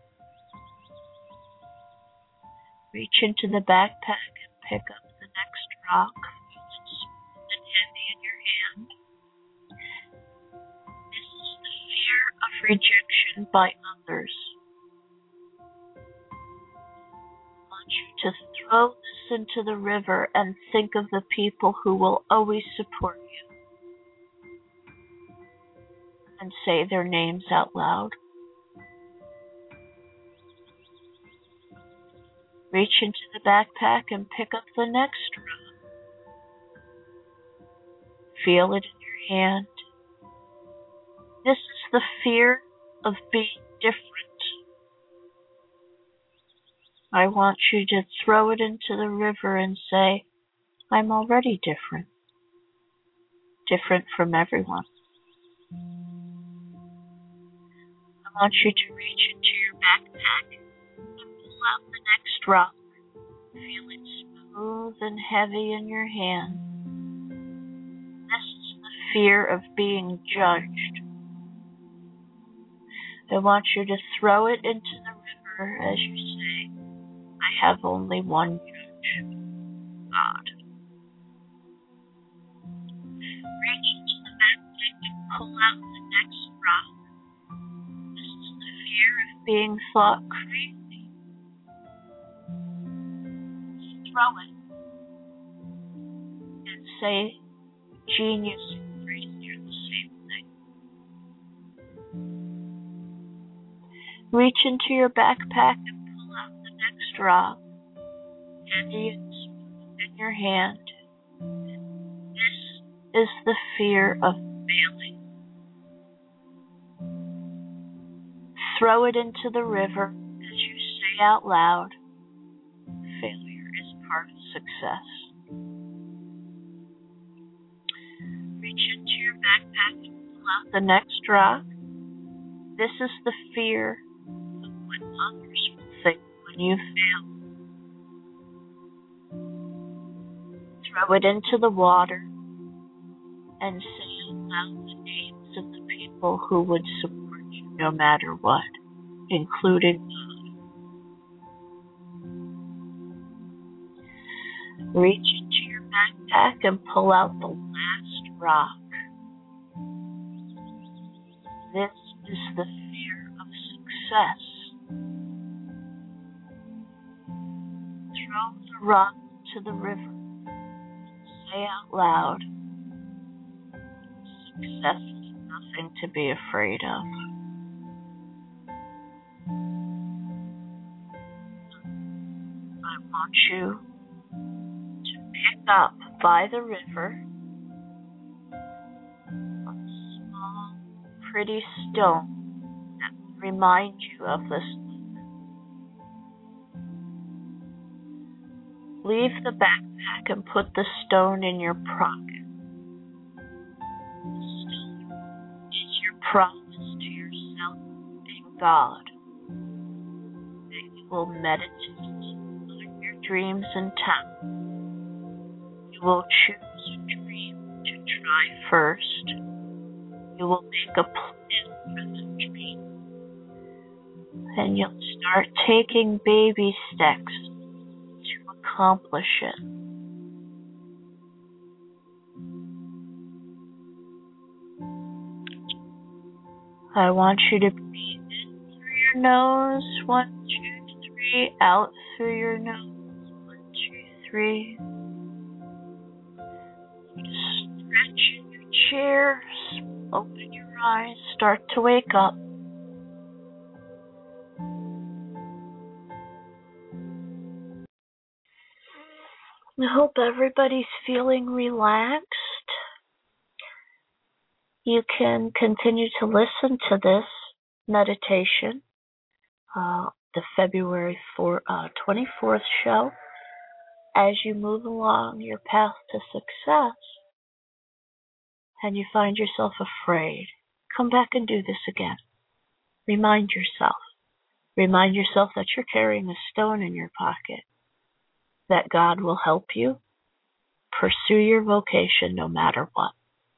Reach into the backpack and pick up the next rock. Feel it smooth and heavy in your hand. This is the fear of rejection by others. I want you to throw this into the river and think of the people who will always support you. And say their names out loud. Reach into the backpack and pick up the next rock. Feel it in your hand. This is the fear of being different. I want you to throw it into the river and say, I'm already different. Different from everyone. I want you to reach into your backpack and pull out the next rock. Feel it smooth and heavy in your hand. This is the fear of being judged. I want you to throw it into the river as you say, I have only one judge, God. Reach into the backpack and pull out the next rock. This is the fear of being thought crazy. Throw it and say, genius and crazy are the same thing. Reach into your backpack and pull out the next rock. Heavy and smooth in your hand. This is the fear of failing. Throw it into the river as you say out loud, failure is part of success. Reach into your backpack and pull out the next rock. This is the fear of what others will think when you fail. Throw it into the water and say out loud the names of the people who would support you no matter what, including God. Reach into your backpack and pull out the last rock. This is the fear of success. Throw the rock to the river. Say out loud, success is nothing to be afraid of. I want you to pick up by the river a small, pretty stone that will remind you of this. Leave the backpack and put the stone in your pocket. The stone is your promise to yourself and God that you will meditate on your dreams and talents. You will choose a dream to try first. You will make a plan for the dream. And you'll start taking baby steps accomplish it. I want you to breathe in through your nose, one, two, three, out through your nose, one, two, three. Stretch in your chair, open your eyes, start to wake up. I hope everybody's feeling relaxed. You can continue to listen to this meditation, uh, the February four, uh, twenty-fourth show, as you move along your path to success and you find yourself afraid. Come back and do this again. Remind yourself. Remind yourself that you're carrying a stone in your pocket, that God will help you pursue your vocation no matter what.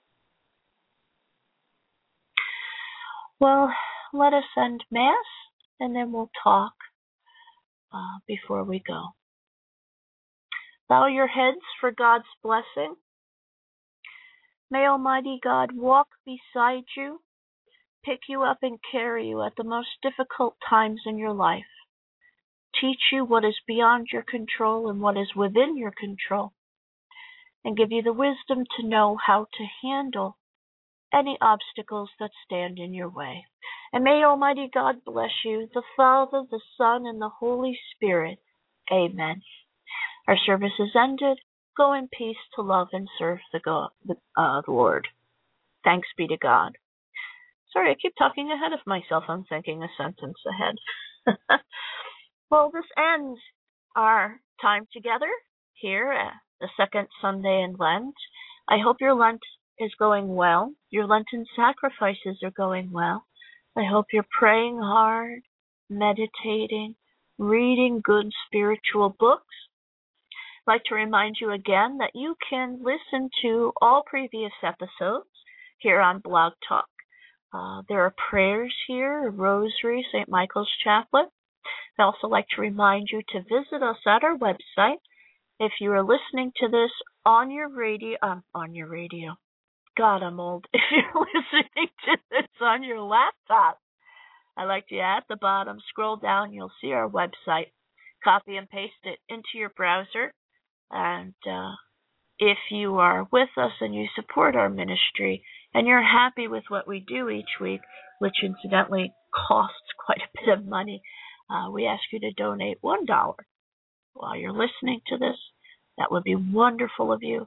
Well, let us end Mass, and then we'll talk uh, before we go. Bow your heads for God's blessing. May Almighty God walk beside you, pick you up and carry you at the most difficult times in your life. Teach you what is beyond your control and what is within your control, and give you the wisdom to know how to handle any obstacles that stand in your way. And may Almighty God bless you, the Father, the Son, and the Holy Spirit. Amen. Our service is ended. Go in peace to love and serve the, God, the, uh, the Lord. Thanks be to God. Sorry, I keep talking ahead of myself. I'm thinking a sentence ahead. Well, this ends our time together here at the second Sunday in Lent. I hope your Lent is going well. Your Lenten sacrifices are going well. I hope you're praying hard, meditating, reading good spiritual books. I'd like to remind you again that you can listen to all previous episodes here on Blog Talk. Uh, there are prayers here, a rosary, Saint Michael's Chaplet. I'd also like to remind you to visit us at our website. If you are listening to this on your radio, um, on your radio, God, I'm old. If you're listening to this on your laptop, I like you at the bottom, scroll down, you'll see our website. Copy and paste it into your browser. And uh, if you are with us and you support our ministry and you're happy with what we do each week, which incidentally costs quite a bit of money, uh, we ask you to donate one dollar while you're listening to this. That would be wonderful of you.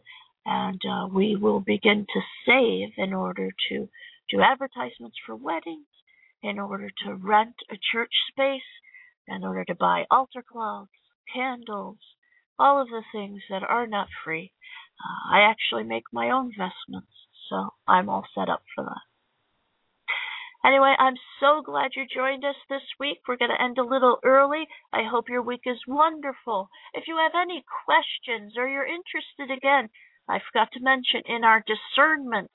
And uh, we will begin to save in order to do advertisements for weddings, in order to rent a church space, in order to buy altar cloths, candles, all of the things that are not free. Uh, I actually make my own vestments, so I'm all set up for that. Anyway, I'm so glad you joined us this week. We're going to end a little early. I hope your week is wonderful. If you have any questions or you're interested again, I forgot to mention in our discernment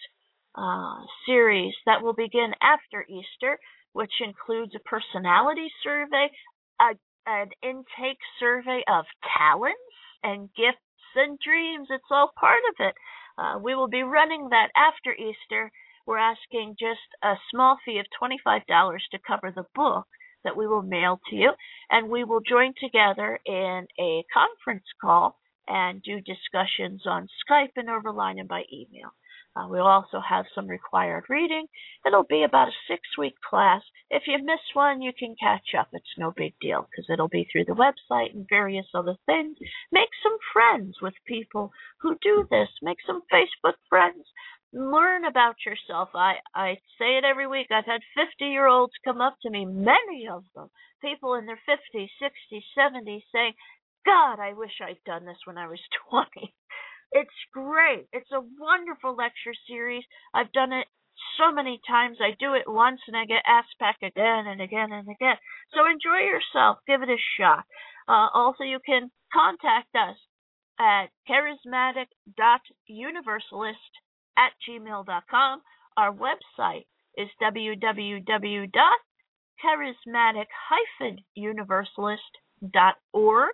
uh, series that will begin after Easter, which includes a personality survey, a, an intake survey of talents and gifts and dreams. It's all part of it. Uh, we will be running that after Easter. We're asking just a small fee of twenty-five dollars to cover the book that we will mail to you, and we will join together in a conference call and do discussions on Skype and Overline and by email. Uh, we'll also have some required reading. It'll be about a six-week class. If you miss one, you can catch up. It's no big deal because it'll be through the website and various other things. Make some friends with people who do this. Make some Facebook friends. Learn about yourself. I, I say it every week. I've had fifty-year-olds come up to me, many of them, people in their fifties, sixties, seventies, saying, God, I wish I'd done this when I was twenty. It's great. It's a wonderful lecture series. I've done it so many times. I do it once and I get asked back again and again and again. So enjoy yourself. Give it a shot. Uh, also, you can contact us at charismatic dot universalist at gmail dot com. Our website is w w w dot charismatic dash universalist dot org.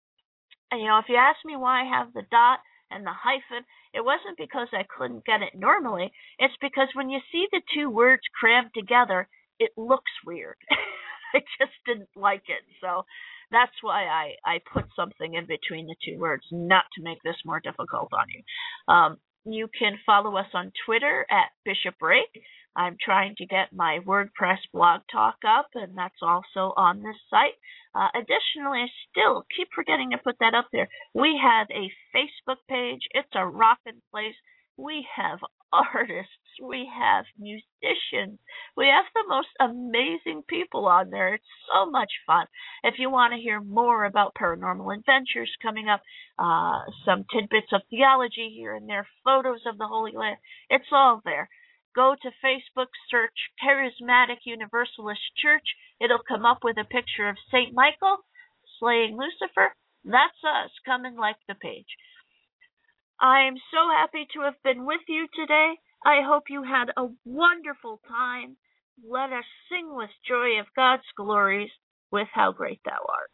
And, you know, if you ask me why I have the dot and the hyphen, it wasn't because I couldn't get it normally. It's because when you see the two words crammed together, it looks weird. I just didn't like it. So that's why I, I put something in between the two words, not to make this more difficult on you. Um, You can follow us on Twitter at Bishop Rake. I'm trying to get my WordPress blog talk up, and that's also on this site. Uh, additionally, I still keep forgetting to put that up there. We have a Facebook page. It's a rockin' place. We have artists. We have musicians. We have the most amazing people on there. It's so much fun. If you want to hear more about Paranormal Adventures coming up, uh, some tidbits of theology here and there, photos of the Holy Land, it's all there. Go to Facebook, search Charismatic Universalist Church. It'll come up with a picture of Saint Michael slaying Lucifer. That's us. Come and like the page. I'm so happy to have been with you today. I hope you had a wonderful time. Let us sing with joy of God's glories with How Great Thou Art.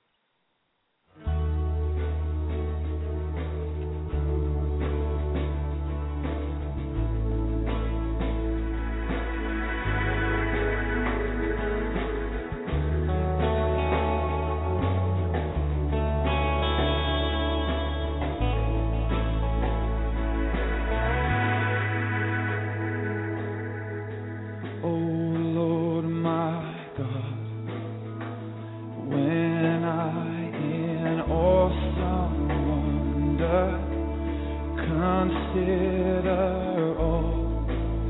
Consider all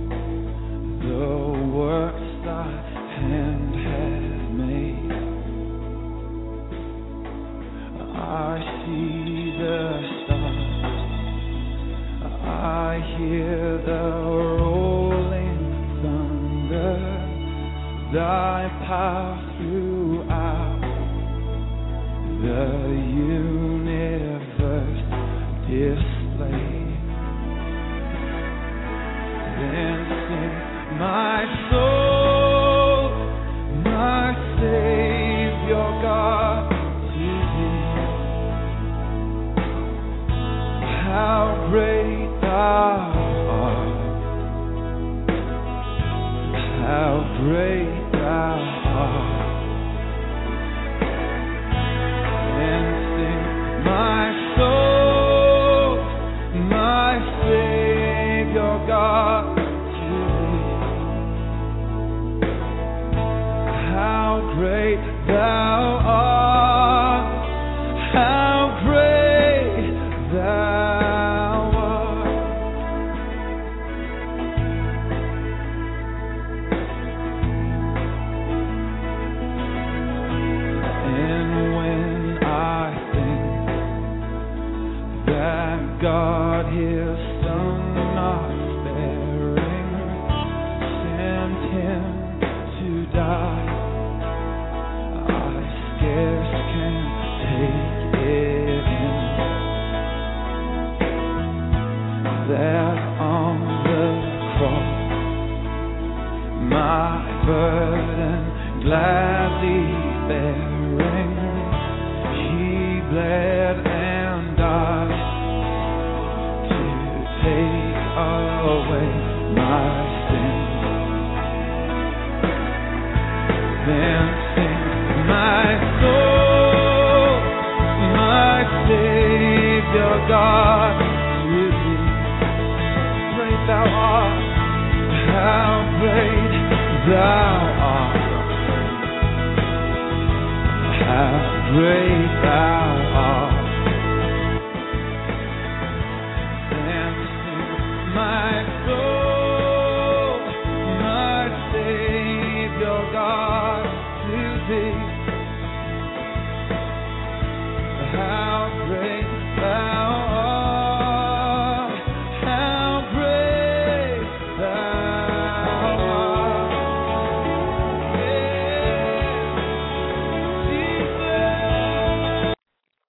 the works thy hand hath made. I see the stars, I hear the rolling thunder, thy power throughout the universe displayed. Then sing my soul, my Savior God, to thee. How great thou art, how great thou art. And sing my soul, my and take it in. That on the cross, my burden gladly bearing, he bled and died to take away my sin. Then sing my soul, my Savior God, to thee. Great thou art, how great thou art, how great thou art.